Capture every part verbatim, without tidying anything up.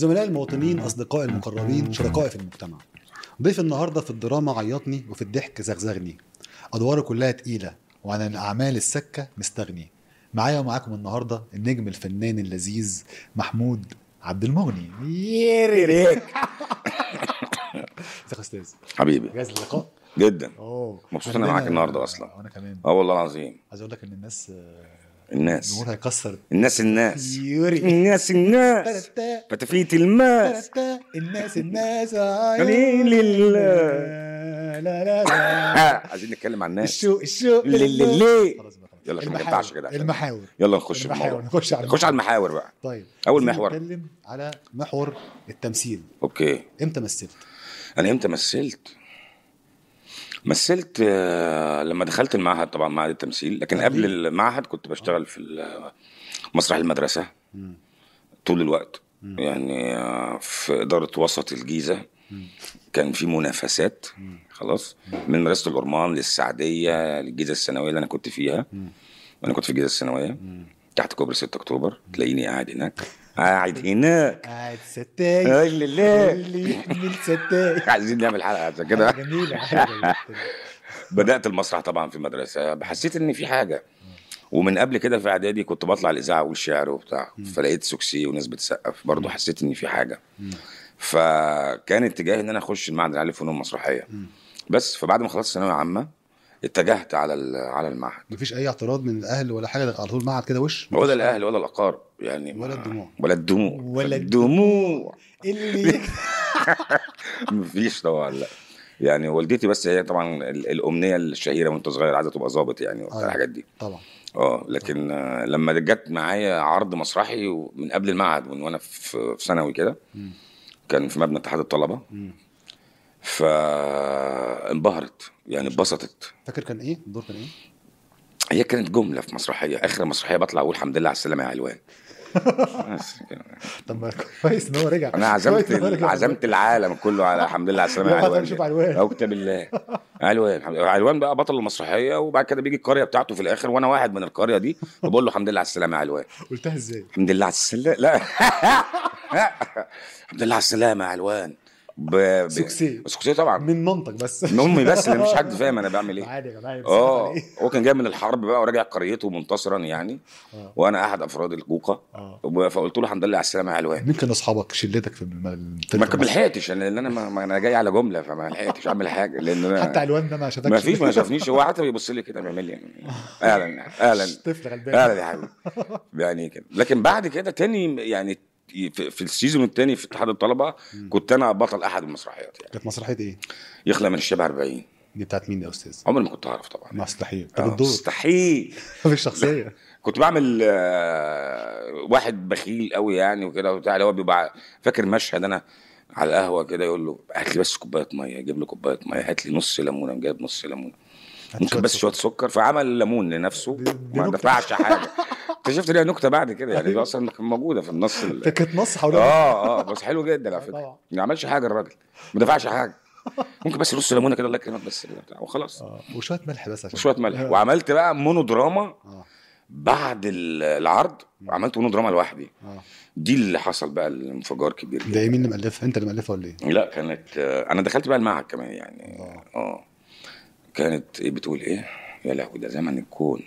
زملائي المواطنين، أصدقائي المقربين، شركائي في المجتمع. ضيف النهاردة في الدراما عيطني وفي الضحك زغزغني، أدواره كلها تقيلة وعن الأعمال السكة مستغني. معايا ومعاكم النهاردة النجم الفنان اللذيذ محمود عبد المغني. يريك ازيك يا أستاذ؟ حبيبي جاهز للقاء؟ جدا. أوه مبسوط انا معاك النهارده اصلا. وأنا كمان. اه والله العظيم. عايز أقول لك إن الناس الناس الجمهور هيكسر. الناس الناس يوري. الناس الناس تلاتة. فتفيت الماس تلاتة. الناس الناس جميل لله. لا لا لا. عايزين نتكلم عن الناس. الشوق الشوق ليه ليه ليه خلاص بقى. يلا عشان ما المحاور. نقطعش كده عشان- المحاور. يلا نخش في المحاور. الموضوع. نخش على نخش على المحاور بقى. طيب أول عايزين محور. نتكلم على محور التمثيل. اوكي. امتى مثلت؟ انا امتى مثلت مثلت آه، لما دخلت المعهد، طبعا معهد التمثيل، لكن قبل قبل إيه؟ المعهد كنت بشتغل في ال- مسرح المدرسة مم. طول الوقت. مم. يعني آه، في إدارة وسط الجيزة مم. كان في منافسات مم. خلاص من مدرسة الأورمان للسعدية للجيزة الثانوية اللي أنا كنت فيها. مم. أنا كنت في الجيزة الثانوية مم. تحت كوبري ستة أكتوبر، تلاقيني قاعد هناك قاعد هناك. قاعد ستاي أي لله. اللي يحمل ستاي. عايزين نعمل حلقة عشان كده. جميلة حاجة. بدأت المسرح طبعا في المدرسة، حسيت إن في حاجة. ومن قبل كده في إعدادي كنت بطلع الإذاعة والشعر وبتاع، فلقيت سوكسي وناس بتسقف برضه، حسيت إن في حاجة. فكان اتجاهي إن أنا أخش المعهد العالي للفنون المسرحية. بس فبعد ما خلصت ثانوية عامة اتجهت على ال- على المعهد. مفيش أي اعتراض من الأهل ولا حاجة، على طول معهد كده وش؟ ولا الأهل ولا الأقارب يعني، ولا ما- الدموع. ولا الدموع ولا الدموع اللي مفيش طبعا. لا يعني والدتي بس هي طبعا ال- الأمنية الشهيرة وأنت صغير عايزة تبقى ظابط يعني وبتاع آه. الحاجات دي. طبعا. اه لكن آه، لما جت معايا عرض مسرحي من قبل المعهد من وانا في في ثانوي كده، مم. كان في مبنى اتحاد الطلبه، مم. فانبهرت يعني اتبسطت. فاكر كان ايه الدور؟ كان ايه؟ هي كانت جمله في مسرحيه، اخر مسرحيه بطلع اقول الحمد لله على السلامه يا علوان. بس كده. طب ما كويس ان هو رجع. انا عزمت كويس إن هو رجع. عزمت العالم كله على الحمد لله على السلامه يا يلا علوان. هنشوف علوان. او كتاب الله علوان. الحمد لله. علوان بقى بطل المسرحيه، وبعد كده بيجي القريه بتاعته في الاخر وانا واحد من القريه دي، وبقول له الحمد لله على السلامه يا علوان. قلتها ازاي؟ الحمد لله على السلامه. لا الحمد لله على السلامه يا علوان. ب... ب... سوكسي. سوكسي طبعا من منطق بس. من امي بس اللي مش حد فاهم انا بعمل ايه. عادي يا جماعه. اه هو كان جاي من الحرب بقى وراجع قريته منتصرا يعني. آه. وانا احد افراد الجوقه. آه. فقلت له الحمد لله على السلامه يا علوان. مين كانوا اصحابك شلتك في الم- ما كان لحقتش انا، لان انا ما ما انا جاي على جمله، فما لحقتش اعمل حاجه لان انا حتى علوان ده ما شافكش؟ ما فيش ما شافنيش. هو حتى بيبص لي كده بيعمل لي يعني اهلا اهلا طفل غلبان. اهلا يا حبيبي يعني كده. لكن بعد كده تاني يعني في, في السيزون الثاني في اتحاد الطلبه كنت انا بطل احد المسرحيات يعني. كانت مسرحيه ايه؟ يخلق من الشبه أربعين. دي بتاعت مين يا استاذ؟ عمري ما كنت اعرف طبعا. مستحيل. طب آه، الدور؟ مستحيل. في الشخصيه. كنت بعمل آه، واحد بخيل قوي يعني وكده وبتاع، اللي هو بيبقى فاكر مشهد انا على القهوه كده يقول له هات لي بس كوبايه ميه، يجيب له كوبايه ميه، هات لي نص ليمونه، جايب نص ليمونه، ممكن بس شويه سكر، فعمل ليمون لنفسه دي- دي ما نكتة. دفعش حاجه. اكتشفت ليها نكته بعد كده يعني، دي اصلا كانت موجوده في النص ال... كانت نص حوالين. اه اه بس حلو جدا على فكره، طبعا. ما عملش حاجه الراجل، ما دفعش حاجه، ممكن بس نص ليمونه كده الله يكرمك بس بتاع وخلاص. اه وشويه ملح بس عشان شويه ملح. وعملت بقى مونو دراما اه بعد ال- العرض، عملت مونو دراما لوحدي. اه دي اللي حصل بقى الانفجار كبير ده ايه؟ مين اللي مألفها؟ انت اللي مألفها ولا ايه؟ لا كانت آه، انا دخلت بقى المعهد كمان يعني. اه. اه كانت ايه بتقول ايه يا لهوي ده زمن الكون.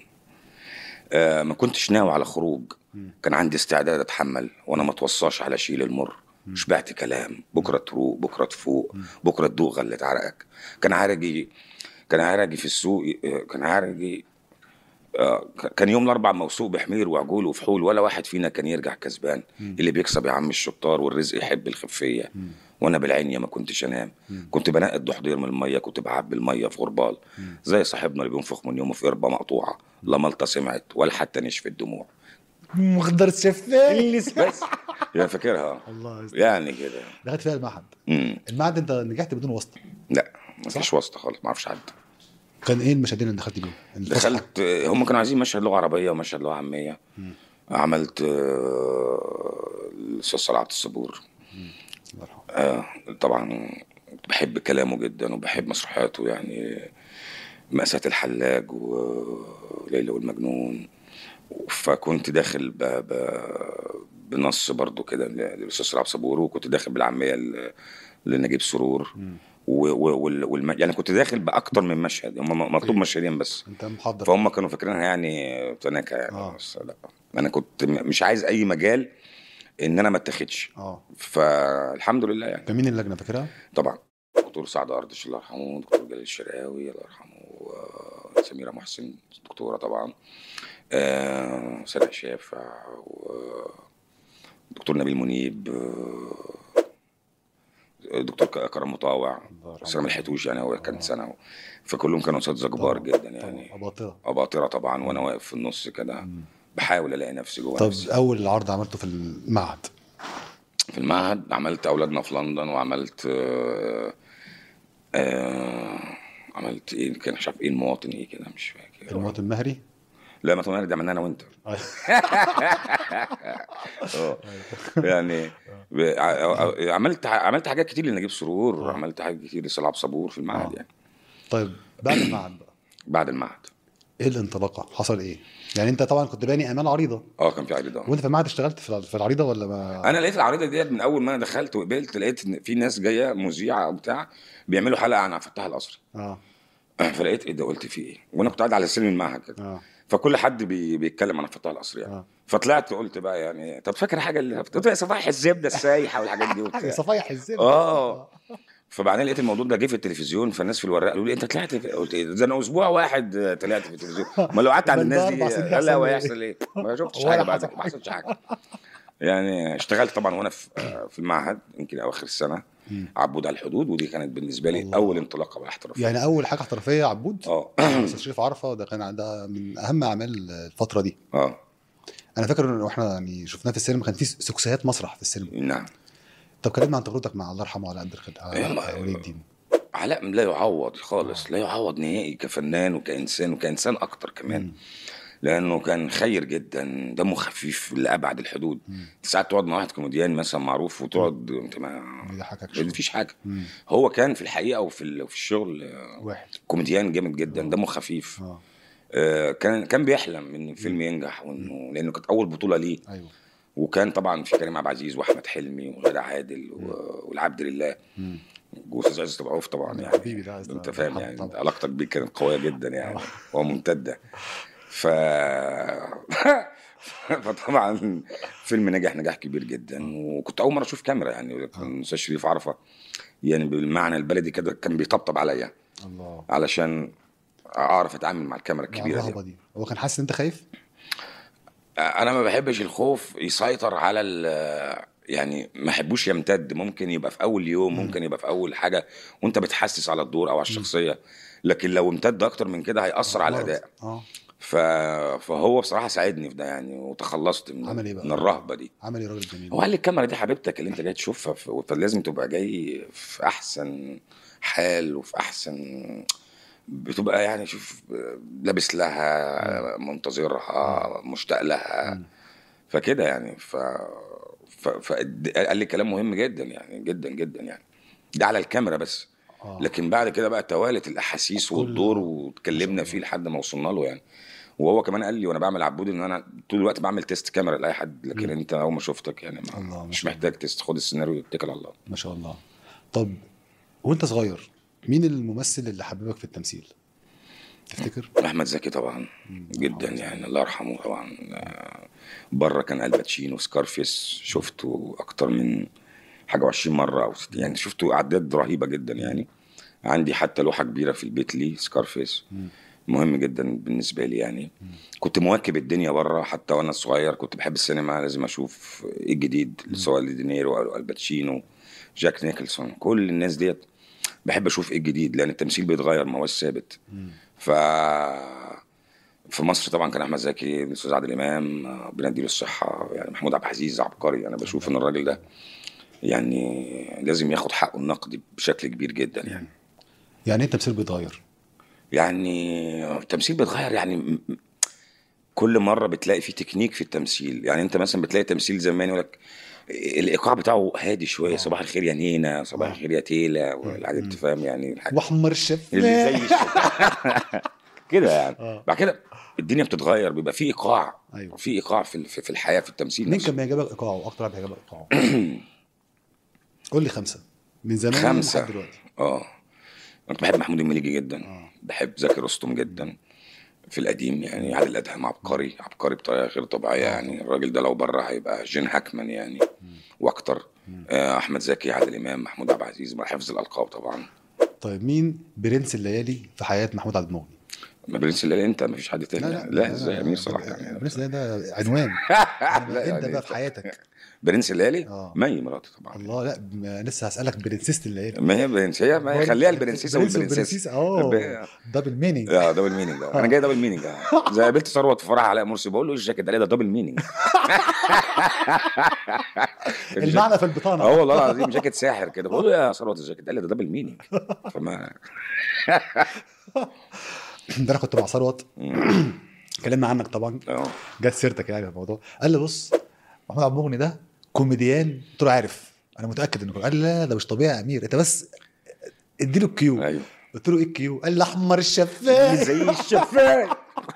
آه ما كنتش ناوي على خروج، كان عندي استعداد اتحمل وانا ما توصاش على شيل المر. شبعت كلام، بكره تروق بكره تفوق، بكره تدوق غلة عرقك. كان عرجي كان عرجي في السوق، آه، كان عرجي آه، كان يوم الاربع موثوق بحمير وعجول وفحول، ولا واحد فينا كان يرجع كسبان. اللي بيكسب يا عم الشطار، والرزق يحب الخفيه. وانا بالعين ما كنتش انام، كنت بنقي الضحضير من الميه، كنت بعبي الميه في غربال، زي صاحبنا اللي بينفخ من يومه في قربه مقطوعه، لا ملطه سمعت ولا حتى نشف الدموع. مخدر شفاف. بس يعني فاكرها الله يستر. يعني كده. دخلت فيها المعهد. امم المعهد انت نجحت بدون واسطه؟ لا ما فيش واسطه خالص، ما اعرفش حد. كان ايه المشاهدين اللي دخلت بيهم؟ الفسحة؟ دخلت هم كانوا عايزين مشهد لغه عربيه ومشهد لغه عاميه. عملت آه، الاستاذ صلاح الصبور. الله يرحمه. آه طبعا بحب كلامه جدا وبحب مسرحياته يعني، مأساة الحلاج وليلى والمجنون. فكنت داخل ب... ب... بنص برضو كده للاستاذ صلاح صبور، وكنت داخل بالعاميه لنجيب سرور و و والم... يعني كنت داخل باكتر من مشهد، هم مطلوب مشهدين بس انت محضر، فهم كانوا فاكرينها يعني تناكه يعني. آه. بس لا، انا كنت مش عايز اي مجال ان انا ما اتاخدش. اه فالحمد لله يعني. كان مين اللجنه فاكرها؟ طبعا دكتور سعد أردش الله يرحمه، دكتور جلال الشرقاوي الله يرحمه، سميرة محسن دكتورة طبعا، آه سنة شافع، ودكتور نبيل منيب، دكتور كرم مطاوع، بس انا ما لحقتوش يعني، هو كان سنه. فكلهم كانوا اساتذه كبار جدا يعني، اباطره اباطره طبعا. وانا واقف في النص كده بحاول الاقي نفسي جوه طب نفسي. اول عرض عملته في المعهد؟ في المعهد عملت اولادنا في لندن، وعملت آه آه عملت ايه كان مش عارف ايه المواطن ايه كده مش فاكر. المواطن المهري؟ لا ما تمام، ده عملناه انا وانت. اه يعني عملت عملت حاجات كتير لنجيب سرور، عملت حاجات كتير لصلاح صبور في المعهد يعني. طيب بعد المعهد بقى، بعد المعهد ايه الانطلاقه؟ حصل ايه؟ يعني انت طبعا كنت باني اعمال عريضه. اه كان في عريضه. وانت في المعهد اشتغلت في العريضه ولا ما؟ انا لقيت العريضه ديت من اول ما انا دخلت وقبلت، لقيت ان في ناس جايه مذيعه وبتاع بيعملوا حلقه عن فتح القصري. اه فلقيت ايه ده، قلت في ايه، وانا كنت قاعد على سلم المعهد كده. اه فكل حد بي بيتكلم عن فتح القصري يعني. آه. فطلعت قلت بقى يعني طب فاكر حاجه اللي قلت صفايح الزبده السايحه والحاجات دي وبتاع. صفايح الزبده. اه فبعدين لقيت الموضوع ده جه في التلفزيون، فالناس في الورق قالوا لي انت طلعت في... قلت ايه ده، انا اسبوع واحد طلعت في التلفزيون. ما لو قعدت عند الناس دي لا هو هيحصل ايه، ما شفتش حاجه بعد كده، ما حصلش حاجه يعني. اشتغلت طبعا وانا في في المعهد يمكن اواخر السنه عبود على الحدود، ودي كانت بالنسبه لي الله. اول انطلاقه بقى احترافيه يعني اول حاجه احترافيه عبود. اه استاذ شريف عرفه ده كان ده من اهم اعمال الفتره دي. اه انا فاكر ان احنا يعني شفناه في السينما، كان في سكسيات مسرح في السينما. نعم. طب كلمنا عن تجربتك مع الله يرحمه علاء عبد الخالق ولي الدين. علاء لا يعوض خالص، لا يعوض نهائي كفنان وكانسان وكانسان اكتر كمان. م. لانه كان خير جدا، دمه خفيف لابعد الحدود. ساعات تقعد مع واحد كوميديان مثلا معروف وتقعد انت ما مفيش حاجه. مم. هو كان في الحقيقه وفي في الشغل واحد كوميديان جامد جدا، دمه خفيف. آه. آه كان كان بيحلم ان الفيلم ينجح، وانه لانه كانت اول بطوله ليه. ايوه. وكان طبعا في كريم عبد العزيز واحمد حلمي وغادة عادل والعبد لله واستاذ عزت ابو عوف طبعا يعني. حبيبي ده انت فاهم يعني طبعا. علاقتك بيه كانت قويه جدا يعني وممتده. ف فطبعا فيلم نجح نجاح كبير جدا، وكنت اول مره اشوف كاميرا يعني. كان استاذ شريف عرفه يعني بالمعنى البلدي كده كان بيطبطب عليا الله علشان اعرف اتعامل مع الكاميرا الكبيره دي. دي هو كان حاسس ان انت خايف؟ انا ما بحبش الخوف يسيطر على يعني ما احبوش يمتد. ممكن يبقى في اول يوم، ممكن يبقى في اول حاجه وانت بتحسس على الدور او على الشخصيه، لكن لو امتد اكتر من كده هيأثر على الاداء. اه ف... فهو بصراحه ساعدني في ده يعني، وتخلصت من, عمل إيه بقى؟ من الرهبه دي. عمل ايه راجل جميل؟ هو قال لي الكاميرا دي حبيبتك اللي انت جاي تشوفها، فلازم تبقى جاي في احسن حال وفي احسن، بتبقى يعني شوف لابس لها، منتظرها، مشتاق لها، فكده يعني. ف... ف... فقال لي كلام مهم جدا يعني، جدا جدا يعني. ده على الكاميرا بس. آه. لكن بعد كده بقى توالت الاحاسيس والدور واتكلمنا فيه لحد ما وصلنا له يعني. وهو كمان قال لي وانا بعمل عبود ان انا طول الوقت بعمل تيست كاميرا لاي حد، لكن م. انت اول ما شفتك يعني ما مش محتاج تيست، خد السيناريو واتكل على الله. ما شاء الله. طب وانت صغير مين الممثل اللي حببك في التمثيل تفتكر؟ احمد زكي طبعا جدا يعني، الله يرحمه طبعا. بره كان الباتشينو، سكارفيس شفته اكتر من حاجه وعشرين مره او ستين يعني، شفته اعداد رهيبه جدا يعني. عندي حتى لوحه كبيره في البيت لي سكارفيس، مهم جدا بالنسبه لي يعني. كنت مواكب الدنيا بره حتى وانا صغير، كنت بحب السينما، لازم اشوف ايه الجديد سواء لدينيرو او الباتشينو، جاك نيكلسون، كل الناس ديت بحب اشوف ايه الجديد، لان التمثيل بيتغير ما هوش ثابت. ف في مصر طبعا كان احمد زكي، الاستاذ عادل امام، بنديله الصحه يعني، محمود عبد العزيز عبقري. انا بشوف ان الراجل ده يعني لازم ياخد حقه النقدي بشكل كبير جدا يعني. يعني ايه التمثيل بيتغير؟ يعني التمثيل بيتغير يعني كل مره بتلاقي فيه تكنيك في التمثيل يعني. انت مثلا بتلاقي تمثيل زمان يقول لك الايقاع بتاعه هادي شويه، صباح الخير يا نينا، صباح الخير يا تيلا، والحاجات انت فاهم يعني، واحمر الشفاف اللي زي الشفاف كده يعني. آه. بعد كده الدنيا بتتغير، بيبقى في ايقاع. أيوة. في ايقاع في في في الحياه، في التمثيل مين نفسه. كان بيعجبك ايقاعه اكتر؟ واحد بيعجبك ايقاعه؟ قول لي خمسه من زمان لحد خمسه. دلوقتي. اه انا كنت بحب محمود المليجي جدا. اه. بحب زكي رستم جدا في القديم يعني. عادل ادهم عبقري عبقري بطريقه غير طبيعيه آه يعني. طبعا. الراجل ده لو بره هيبقى جين هاكمان يعني مم. واكتر. مم. آه، احمد زكي، عادل امام، محمود عبد العزيز، مع حفظ الالقاب طبعا. طيب مين برنس الليالي في حياه محمود عبد المغني؟ ما برنس الليالي انت، ما فيش حد لا تاني لا يعني. لا ده ازاي امير انا صلاح يعني. برنس الليالي ده عنوان، لا انما انت يعني بقى في انت حياتك. برنس الليالي اه. مي مراتي طبعا. الله، لا ما لسه هسألك برنسيسة الليالي. ما هي برنس، هي ما هي برضه خليها البرنسيسه برنس والبرنسيسه. وبرنسيسة، اه ب- دبل مينينج. اه دبل مينينج. اه انا اه. جاي دبل مينينج. اه زي قابلت ثروت في فرح علاء مرسي، بقول له ايه الجاكيت ده؟ قال لي ده دبل مينينج. الجاكيت. المعنى في اه البطانة. والله العظيم جاكيت ساحر كده. بقول له يا ثروت الجاكيت، قال لي ده دبل مينينج. فما ده انا كنت مع ثروت، مم. اتكلمنا عنك طبعا، اه جت سيرتك يعني في الموضوع. قال لي بص، محمود عبد المغني ده كوميديان. قلت له عارف، انا متاكد انه كوميديان. قال لي لا ده مش طبيعي يا امير، انت بس اديله الكيو. ايوه قلت له ايه الكيو؟ قال لي احمر اللي الشفاف. زي الشفاف.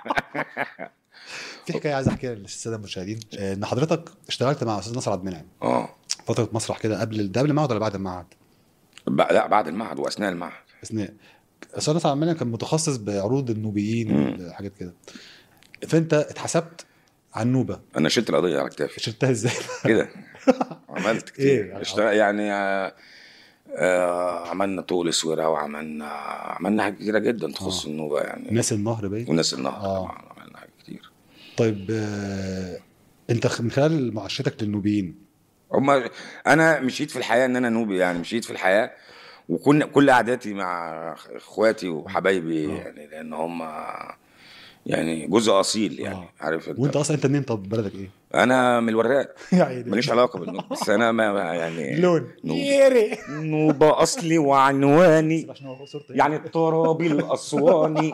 في حكايه عايز احكيها للساده المشاهدين، آه، ان حضرتك اشتغلت مع استاذ نصر عبد المنعم اه فتره مسرح كده، قبل ده قبل المعهد ولا بعد المعهد؟ ب- لا بعد المعهد واثناء المعهد. اثناء. استاذ نصر عبد المنعم كان متخصص بعروض النوبيين مم. وحاجات كده، فانت اتحسبت على النوبه. انا شلت القضيه على كتافي شلتها ازاي؟ كده. عملت ايه كتير يعني؟ اشتغل يعني. آه آه عملنا طول سويرة، وعملنا عملنا حاجات كتيرة جدا تخص اه. النوبة يعني. ناس النهر باين. وناس النهر اه. طبعا عملنا حاجات كتير. طيب آه، انت خ- من خلال معاشرتك للنوبيين. هما انا مشيت في الحياة ان انا نوبي يعني. مشيت في الحياة وكنا كل قعداتي مع اخواتي وحبايبي اه. يعني، لان هما يعني جزء اصيل يعني. اه. عارف انت. وانت اصلا انت منين؟ طب بلدك ايه؟ انا من الوراق. يا عيني. ماليش علاقة بالنوبة، بس انا ما ما- يعني لون نوبي. ييري. نوبة اصلي وعنواني عشان هو صورته يعني الترابي الاسواني.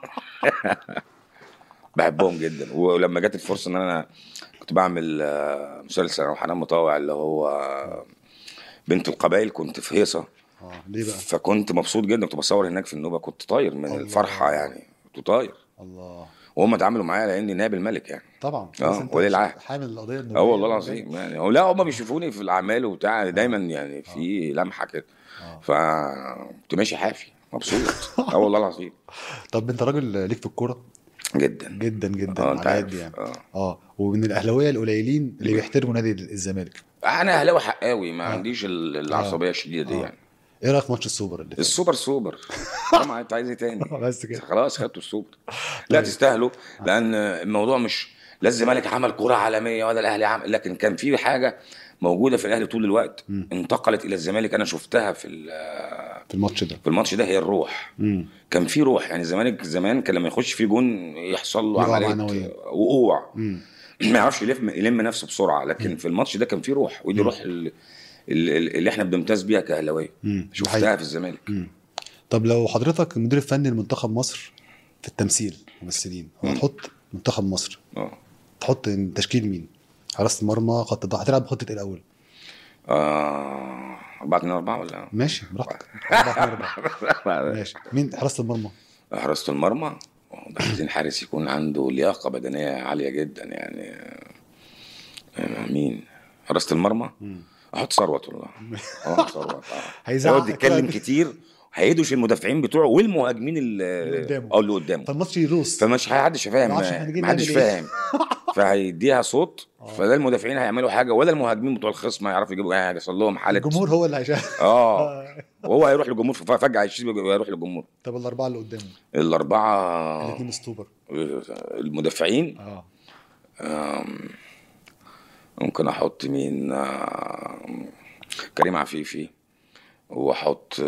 بحبهم جدا. ولما جت الفرصه ان انا كنت بعمل آه، مسلسل انا وحنان مطاوع اللي هو آه، بنت القبائل، كنت في هيصه. اه ليه بقى؟ فكنت مبسوط جدا. كنت بصور هناك في النوبه، كنت طاير من الله. الفرحه يعني. كنت طاير. الله. وهم اتعاملوا معايا لاني نائب الملك يعني. طبعا بس اه انت ولي العهد. حامل القضيه النوبيه. اه والله وجاي. العظيم يعني. هو لا هم بيشوفوني في الاعمال وبتاع دايما اه. يعني اه. في لمحه كده. اه. فكنت ماشي حافي مبسوط. اه والله العظيم. طب انت راجل ليك في الكوره جدا. جدا جدا اه انت على قد عارف. يعني. اه اه ومن الاهلاويه القليلين اللي بيحترموا نادي الزمالك. انا اهلاوي حقاوي، ما اه. عنديش ال- اه. العصبيه الشديده دي اه. يعني. ايه رايك في ماتش السوبر اللي فات؟ السوبر سوبر. طبعا انت عايز ايه تاني؟ بس كده. خلاص خدتوا السوبر. لا طيب. تستاهلوا. اه. لان الموضوع مش لا الزمالك عمل كرة عالميه ولا الاهلي عمل، لكن كان في حاجه موجوده في الاهلي طول الوقت مم. انتقلت الى الزمالك. انا شفتها في ال- في الماتش ده. في الماتش ده، هي الروح. امم. كان في روح يعني. الزمالك زمان كان لما يخش فيه جون يحصل له يقع عمليه معنويا. وقوع. امم. ما يعرفش يلم يلم نفسه بسرعه. لكن مم. في الماتش ده كان في روح، ودي مم. روح ال- ال- ال- اللي احنا بنمتاز بيها كاهلاويه. امم. شفتها في الزمالك. امم. طب لو حضرتك المدير الفني لمنتخب مصر في التمثيل ممثلين، مم. وهتحط منتخب مصر، اه تحط تشكيل مين؟ حراسة المرمى، خط الضغط، هتلعب بخطة ايه الاول؟ آه، أربعة اتنين أربعة ولا ماشي براحتك. أربعة اتنين أربعة. ماشي. مين حراسة المرمى؟ حراسة المرمى. ده عايزين حارس يكون عنده لياقة بدنية عالية جدا يعني. آه، مين حراسة المرمى؟ مم. أحط ثروت والله. اه ثروت. اه هيزعق هيقعد يتكلم كده. كتير، هيدوش المدافعين بتوعه والمهاجمين اللي اللي قدامه. اه اللي قدامه. فالماتش يروس. فمش حدش فاهم. ما يعرفش احنا جايين محدش نعمل ايه. فاهم. فهيديها صوت. اه. فلا المدافعين هيعملوا حاجه ولا المهاجمين بتوع الخصم هيعرفوا يجيبوا حاجه. هيحصل لهم حاله. الجمهور هو اللي هيشاهد. اه وهو هيروح للجمهور. فجاه هيشيل ويروح للجمهور. طب الأربعة اللي قدامه؟ الاربعه الاثنين ستوبر. المدافعين. اه. آم، ممكن احط مين؟ آم، كريم عفيفي. واحط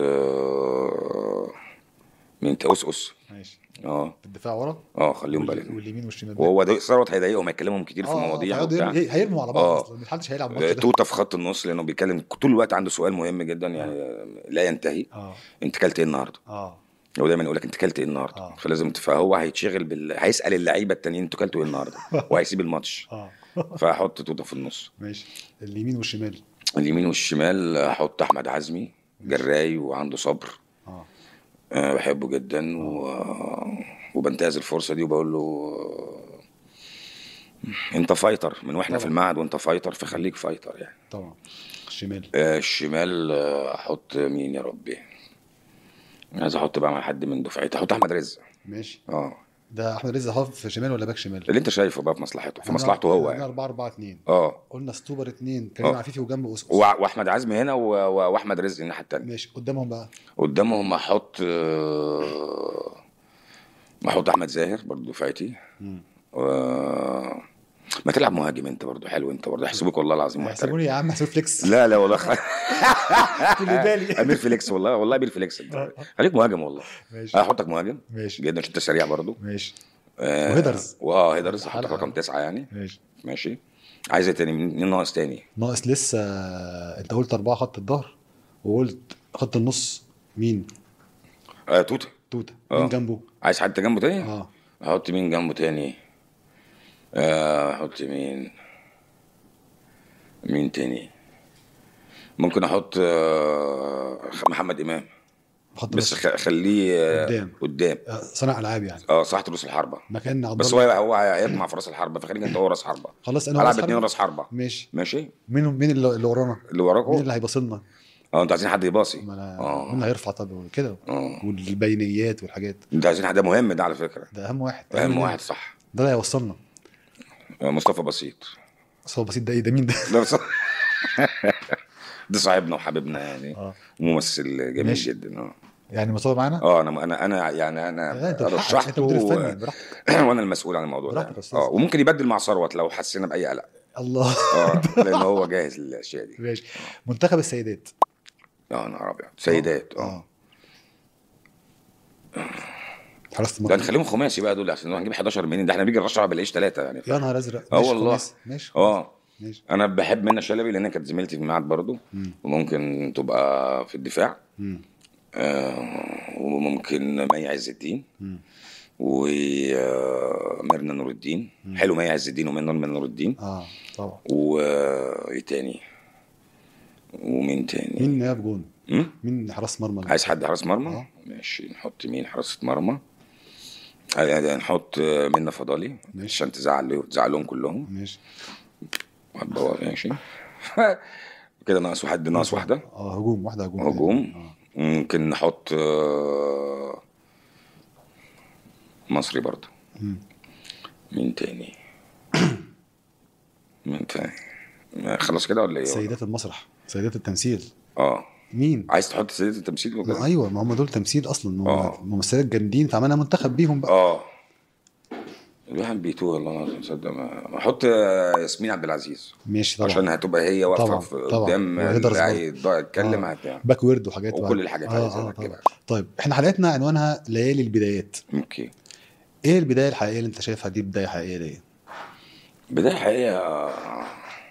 آه، مين تأسأس. ماشي. اه في الدفاع ورا. اه خليهم وال- بالك. واليمين والشمال. وهو ده ثروت هيضايقهم، هيكلمهم كتير في اه مواضيع فيقعدوا وبتاع. يرموا- هيرموا على بعض اه اصلا، محدش هيلعب الماتش ده. توته في خط النص لانه بيتكلم طول الوقت، عنده سؤال مهم جدا يعني لا ينتهي. اه. انت كلت ايه النهارده؟ اه. هو دايما يقول لك انت كلت ايه النهارده. اه. فلازم فهو هيتشغل بال... هيسال اللعيبه التانيين انتوا كلتوا ايه النهارده وهيسيب الماتش. اه. فهحط توته في النص. ماشي. اليمين والشمال. اليمين والشمال هحط احمد عزمي، جراي وعنده صبر. اه. أه بحبه جدا. و وبنتهز الفرصه دي وبقول له انت فايتر من واحنا طبعا. في المعهد وانت فايتر، فخليك فايتر يعني. طبعا. الشمال. آه، الشمال آه، احط مين يا ربي؟ عايز احط بقى مع حد من دفعتي، احط احمد رزق. ماشي. اه ده احمد رزق حاطط في شمال ولا باك شمال؟ اللي انت شايفه بقى في مصلحته، في احنا مصلحته بنلعب- هو احنا يعني. أربعة أربعة اتنين. اه قلنا ستوبر اتنين كريم اه عفيفي وجنبه أسقس. وع- واحمد عزمي هنا و- و- واحمد رزق الناحيه التانيه. ماشي. قدامهم بقى. قدامهم احط آه، احط احمد زاهر برضه دفعتي. مم. و... ما تلعب مهاجم انت برضه، حلو انت برضه، يحسبوك والله العظيم محترف. احسبوني يا عم حساب فليكس. لا لا والله خ... كل بالي. امير فليكس والله، والله امير فليكس انت. آه. خليك مهاجم والله. ماشي. هحطك مهاجم ماشي. جدا عشان انت سريع برضه. ماشي. آه، وهيدرز. واه هيدرز احطك حلقة. رقم تسعة يعني. ماشي. ماشي. عايز ايه تاني؟ مين ناقص تاني؟ ناقص لسه. انت قلت أربعة خط الظهر وقلت خط النص مين؟ آه توته. توتة. آه. مين جنبه؟ عايز حد جنبه تاني؟ اه احط مين جنبه تاني؟ آه، احط مين؟ مين تاني؟ ممكن احط آه، محمد امام. خط بس بس خ- خليه آه، قدام. قدام. آه، صانع العاب يعني. اه صح، رؤوس الحربه. مكان عبد بس هو الله. هو هيطمع في راس الحربه، فخليك انت هو راس حربه. خلاص انا هلعب راس اتنين حربة. راس حربه. ماشي. ماشي. مين مين اللي اللي ورانا؟ اللي مين وراكوا اللي هيبصلنا؟ اه انتوا عايزين حد يباصي. ما أنا- اه مين اللي هيرفع طب كده؟ اه والبينيات والحاجات. انتوا عايزين حد، ده مهم ده على فكره. ده اهم واحد. اهم واحد صح. ده اللي هيوصلنا. آه، مصطفى بسيط. بس هو بسيط ده ايه؟ ده مين ده؟ ده بس ده صاحبنا وحبيبنا يعني. اه ممثل جميل ماشي. جدا. اه يعني مصطفى معانا؟ اه انا انا انا يعني لا انا انت بحقك. انت رشحته مدير و... فني براحتك. وانا المسؤول عن الموضوع براحتك ده. يا أستاذ. اه وممكن يبدل مع ثروت لو حسينا باي قلق. الله. اه لان هو جاهز للاشياء دي. ماشي. منتخب السيدات. اه انا ابيض سيدات. اه حراسة ده المرمى. نخليهم خماسي بقى دول، عشان هنجيب حداشر منين؟ ده احنا بنيجي نرشح بلاقيش ثلاثه يعني. يا نهار ازرق. اه ماشي والله. خماسي. ماشي خماسي. اه ماشي. انا بحب منى شلبي لان كانت زميلتي في المعهد برضو. مم. وممكن تبقى في الدفاع. مم. آه وممكن مي عز الدين مم. وميرنا نور الدين. حلو، مي عز الدين وميرنا نور الدين. اه طبعا. وايه تاني؟ ومين تاني؟ مين نائب جون؟ م? مين حراس مرمى؟ عايز حد حراس مرمى؟ آه. ماشي. نحط مين حراسة مرمى؟ آه، نحط منى فضالي ماشي. عشان تزعل تزعلهم كلهم. ماشي. وهتبوظ. ماشي. كده ناقص واحد، ناقص واحدة. اه هجوم. واحدة هجوم. هجوم. اه ممكن نحط آه، مصري برضه. مم. مين تاني؟ مين تاني؟ خلاص كده ولا ايه؟ سيدات المسرح. سيدات التمثيل. اه مين؟ عايز تحط سيدة التمثيل ما وكده؟ ايوه، ما هم دول تمثيل اصلا. هم آه. ممثلات جامدين فعملنا منتخب بيهم بقى. اه الواحد بيتوه والله. تصدق ما احط ياسمين عبد العزيز ماشي طبعا. عشان هتبقى هي واقفه طبعا في طبعا. قدام وهيدرز اللي برضه. هيتكلم آه. هت- باك وورد وحاجات وكل بقى. الحاجات اه عايزة اه نركبها. طبعا. طيب احنا حلقتنا عنوانها ليالي البدايات. اوكي. ايه البدايه الحقيقيه اللي انت شايفها دي بدايه حقيقيه ليه؟ بدايه حقيقيه آه،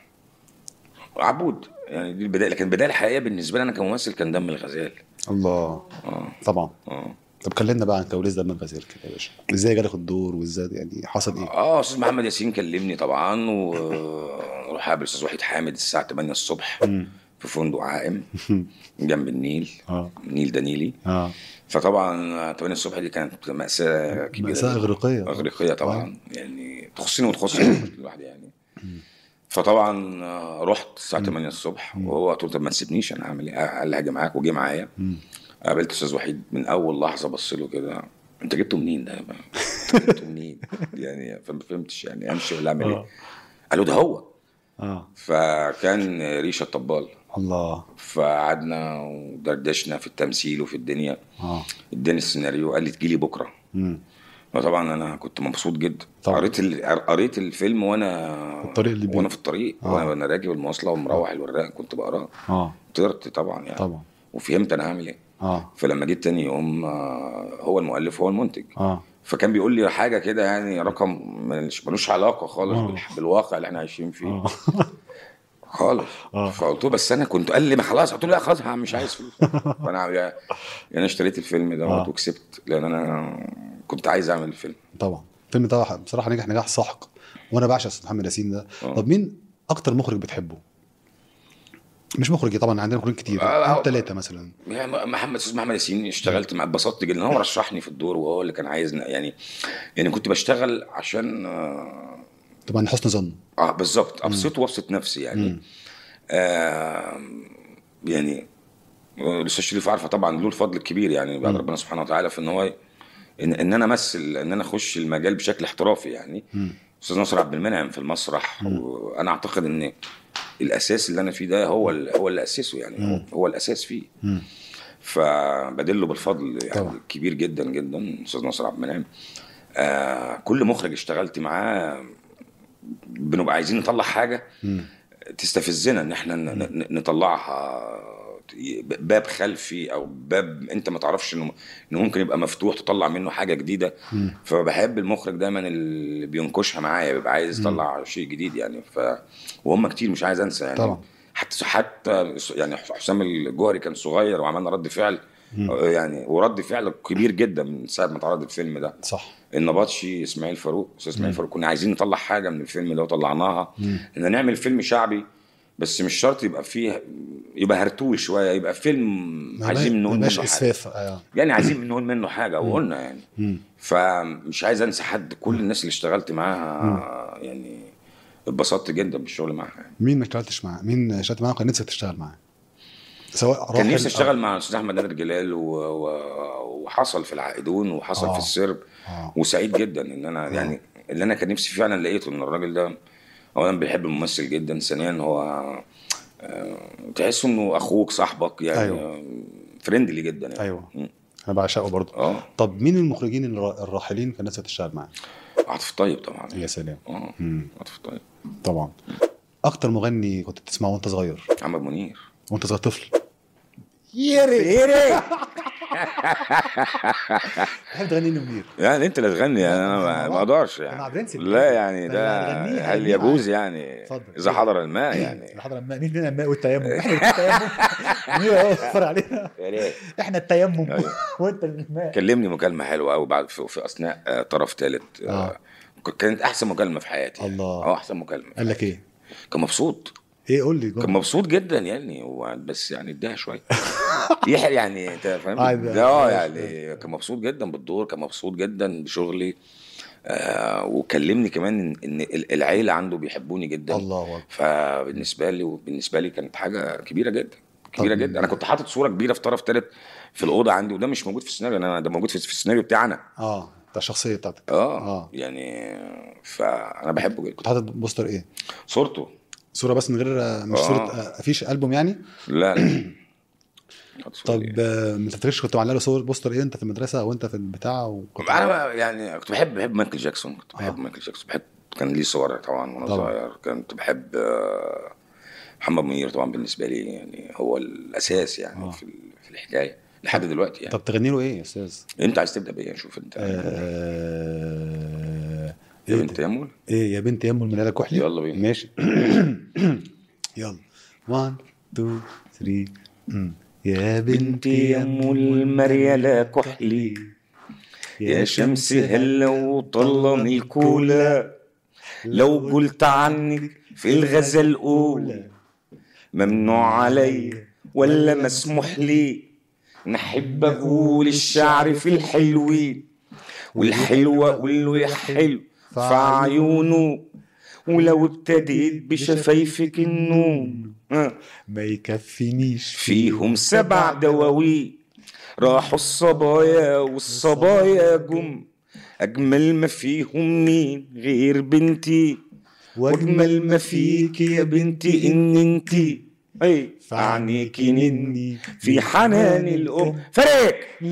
عبود يعني، دي البدايه. لكن البدايه الحقيقيه بالنسبه لي انا كممثل كان دم الغزال. الله. اه طبعا. اه طب كلمنا بقى عن كواليس دم الغزال كده يا باشا. ازاي جالك الدور وازاي يعني حصل ايه؟ اه استاذ محمد ياسين كلمني طبعا، وروح اقابل استاذ وحيد حامد الساعه تمانية الصبح مم. في فندق عائم جنب النيل. اه النيل ده نيلي. اه فطبعا تمانية الصبح دي كانت مأساة كبيرة مأساة جداً. إغريقية. إغريقية طبعا يعني تخصني وتخص الواحد يعني. فطبعا آه، رحت الساعة تمانية الصبح وهو قلت له طب ما تسيبنيش انا هعمل ايه؟ قال لي هاجي معاك، وجي معايا. قابلت استاذ وحيد من اول لحظة بص له كده، انت جبته منين ده؟ جبته منين؟ يعني فما فهمتش يعني امشي ولا اعمل ايه؟ قال له ده هو. اه فكان ريشة طبال. الله. فقعدنا ودردشنا في التمثيل وفي الدنيا. اه اداني السيناريو قال لي تجيلي بكره. امم فطبعا انا كنت مبسوط جدا. طبعا. قريت ال... قريت الفيلم وانا في الطريق اللي بيه. وانا في الطريق. آه. وانا وانا راكب المواصله ومروح الوراق كنت بقراه. اه طرت طبعا يعني. طبعا. وفهمت انا هعمل ايه. اه فلما جيت تاني يوم آه، هو المؤلف هو المنتج. اه فكان بيقول لي حاجه كده يعني رقم ملوش ملوش علاقه خالص آه. بالح- بالواقع اللي احنا عايشين فيه اه خالص. آه. فقلت له بس انا كنت، قال لي ما خلاص. قلت له لا خلاص مش عايز فلوس. فانا يعني انا اشتريت الفيلم دوت آه. وكسبت لان انا كنت عايز اعمل الفيلم. طبعا. الفيلم ده بصراحه نجح نجاح ساحق وانا بعشق استاذ محمد ياسين ده. آه. طب مين اكتر مخرج بتحبه؟ مش مخرج طبعا، عندنا مخرجين كتير. آه، ثلاثه مثلا. يعني محمد استاذ محمد ياسين اشتغلت معاه، اتبسطت جدا. هو رشحني في الدور وهو اللي كان عايزني يعني. يعني كنت بشتغل عشان اه, طبعا حسن ظن. آه بالظبط ابسطه وابسط نفسي يعني. آه يعني الاستاذ شريف عارفه طبعا له الفضل الكبير يعني بعد ربنا سبحانه وتعالى في ان هو ان, إن انا امثل، ان انا اخش المجال بشكل احترافي يعني. استاذ ناصر عبد المنعم في المسرح، وانا اعتقد ان الاساس اللي انا فيه ده هو هو اللي اسسه يعني. هو, هو الاساس فيه. فبدله بالفضل يعني طبعا. كبير جدا جدا استاذ ناصر عبد المنعم. آه كل مخرج اشتغلت معاه بنبقى عايزين نطلع حاجه م. تستفزنا ان احنا م. نطلعها باب خلفي او باب انت ما تعرفش انه انه ممكن يبقى مفتوح تطلع منه حاجه جديده. م. فبحب المخرج دايما اللي بينكشها معايا، بيبقى عايز يطلع شيء جديد يعني. ف وهم كتير مش عايز انسى يعني طبعا. حتى حتى يعني حسام الجوهري كان صغير وعملنا رد فعل م. يعني، ورد فعل كبير جدا من ساعه ما اتعرض الفيلم ده. صح. النبطشي اسماعيل فاروق، استاذ اسماعيل فاروق، كنا عايزين نطلع حاجه من الفيلم ده وطلعناها. ان نعمل فيلم شعبي بس مش شرط يبقى فيه يبقى هرتول شويه، يبقى فيلم عايزين نقول منه حاجه آه. يعني عايزين نقول منه حاجه وقلنا يعني. مم. فمش عايز انسى حد، كل الناس اللي اشتغلت معاها يعني اتبسطت جدا بالشغل معاها يعني. مين ما اشتغلتش معاه؟ مين اشتغلت معاه وكان نفسك تشتغل معاه؟ سواء كان نفسي اشتغل مع الاستاذ احمد نادر جلال و... و... وحصل في العائدون وحصل آه. في السرب آه. وسعيد جدا ان انا آه. يعني اللي انا كان نفسي فعلا لقيته ان الراجل ده اولا بيحب الممثل جدا، ثانيا هو أه... تحس انه اخوك صاحبك يعني. أيوه. فريندلي جدا يعني. ايوه م. انا بعشقه برضه. اه طب مين المخرجين الراحلين كان نفسك تشتغل معاه؟ عاطف طيب طبعا. يا سلام. اه عاطف طيب طبعا. اكتر مغني كنت تسمعه وانت صغير؟ محمد منير. وانت صغير طفل؟ يري يري تحب تغني منير؟ يعني انت اللي تغني يعني، انا ما اقدرش يعني. لا يعني ده هل يجوز يعني اذا حضر الماء يعني. اذا حضر الماء. مين فينا الماء والتيمم؟ احنا التيمم. مين اوفر علينا؟ احنا التيمم وانت الماء. كلمني مكالمه حلوه قوي بعد في اثناء طرف ثالث. آه. كانت احسن مكالمه في حياتي. الله. اه احسن مكالمه. قال لك ايه؟ كان مبسوط. ايه قول لي. كان مبسوط جدا يعني، بس يعني اداها شويه يحيى يعني انت فاهم. اه يعني كان مبسوط جدا بالدور، كان مبسوط جدا بشغلي. آه وكلمني كمان ان العيله عنده بيحبوني جدا. الله. فبالنسبه لي وبالنسبه لي كانت حاجه كبيره جدا كبيره جدا. انا كنت حاطط صوره كبيره في طرف ثالث في الاوضه عندي، وده مش موجود في السيناريو، انا ده موجود في السيناريو بتاعنا. اه بتاع الشخصيه بتاعتك. اه, آه. يعني فانا بحبه جدا. كنت حاطط بوستر ايه؟ صورته. صوره بس من غير مش آه. صوره افيش البوم يعني؟ لا لا. طب ما تفتكرش كنت معلق له صور بوستر ايه انت في المدرسه او انت في البتاع؟ وكنت انا يعني كنت بحب بحب مايكل جاكسون. كنت بحب آه. مايكل جاكسون. بحب كان ليه صور طبعا وانا صغير. كنت بحب محمد منير طبعا، بالنسبه لي يعني هو الاساس يعني آه. في في الحكايه لحد دلوقتي يعني. طب تغني له ايه يا استاذ؟ انت عايز تبدا بايه؟ شوف انت. آه... يا بنت يمل. ايه يا بنت يمل من آلة كحلي. يلا بينا. ماشي. يلا واحد اتنين تلاتة. يا بنت يمل مريالة كحلي، يا شمس هلا وطلني الكولا، لو قلت عنك في الغزل قول ممنوع علي ولا مسموح لي، نحب اقول الشعر في الحلوين، والحلوة اقول له يا حلو في عيونه، ولو ابتديت بشفايفك النوم ما يكفينيش فيهم سبع دواوين. راحوا الصبايا والصبايا جم، اجمل ما فيهم مين غير بنتي، واجمل ما فيك يا بنتي ان انتي اي فعنيكي نني في حنان الام. فريق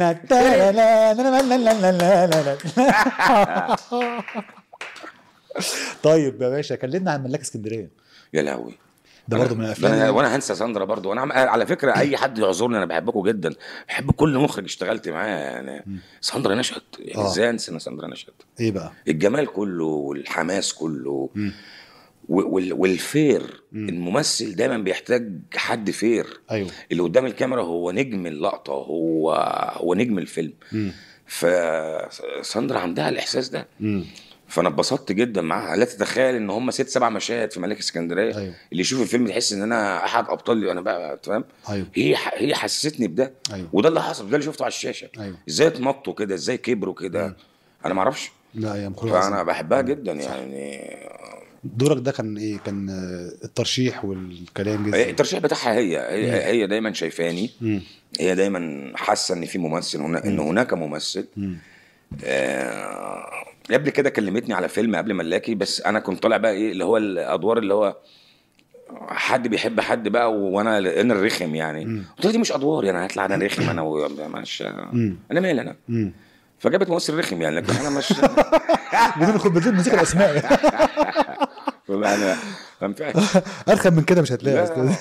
طيب يا باشا كلمنا عن ملاك اسكندريه. يا لهوي ده برضه من الافلام. وانا هنسى ساندرا برضه. وانا على فكره اي حد يعذرني، انا بحبكم جدا، بحب كل مخرج اشتغلت معاه يعني. م. ساندرا نشأت يعني ازاي انسى ساندرا نشأت؟ ايه بقى الجمال كله والحماس كله والفير. م. الممثل دايما بيحتاج حد فير. ايوه. اللي قدام الكاميرا هو نجم اللقطه، هو هو نجم الفيلم. م. فساندرا عندها الاحساس ده. م. فانا اتبسطت جدا معاها. لا تتخيل ان هم ست سبع مشاهد في ملاك اسكندريه. أيوة. اللي يشوف الفيلم يحس ان انا احد ابطال، انا بقى فاهم. أيوة. هي ح- هي حسستني بده. أيوة. وده اللي حصل، ده اللي شفته على الشاشه. أيوة. ازاي اتنطوا كده، ازاي كبروا كده، انا ما اعرفش. لا يا مخرج فانا عظيم. بحبها مم. جدا صح. يعني. دورك ده كان ايه؟ كان آه، الترشيح والكلام جه هي- ازاي؟ الترشيح بتاعها هي هي, مم. هي دايما شايفاني. مم. هي دايما حاسه ان في ممثل هنا، ان مم. هناك ممثل. مم. آه، قبل كده كلمتني على فيلم قبل ملاكي، بس انا كنت طالع بقى ايه اللي هو الادوار اللي هو حد بيحب حد بقى، وانا انا الرخم يعني. مم. قلت لها دي مش ادوار يعني، هطلع انا رخم انا ومش. مم. انا مالي انا. مم. فجابت ممثل رخم يعني، لكن انا مش. بدون خد بدون ذكر اسماء. انا ما ينفعش. ارخم من كده مش هتلاقي يا لا استاذ.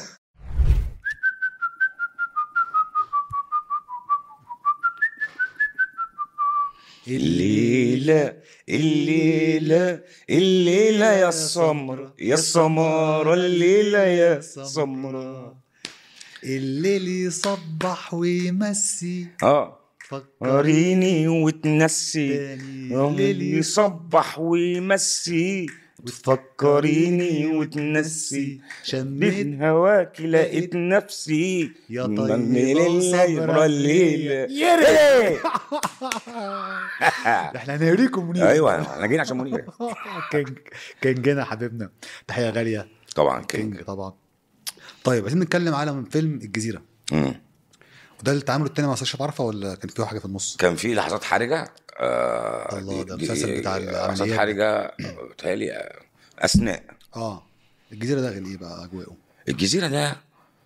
الليلة الليلة الليلة يا السمرة يا السمرة الليلة يا السمرة. الليل يصبح ويمسي اه فكريني وريني وتنسي. تاني. آه، الليل يصبح ويمسي وتفكريني وتنسي. شميت من هواكي لقيت نفسي يا من طيبة الليلة يبرى وصبرة الليلة. يا إيه؟ احنا هنوريكم منير. ايوه احنا جينا عشان منير. كينج كينجنا حبيبنا، تحية غالية. طبعا كينج كينج. طبعا. طيب عايزين نتكلم على فيلم الجزيرة. مم. وده التعامل التاني مع سيرش عارفة ولا كان فيه حاجة في النص؟ كان في لحظات حرجة. آه الله، ده دي- المسلسل دي- بتاع العمليات لحظات ده. حرجة. بتهيألي أثناء اه الجزيرة ده كان ايه بقى اجواءه؟ الجزيرة ده.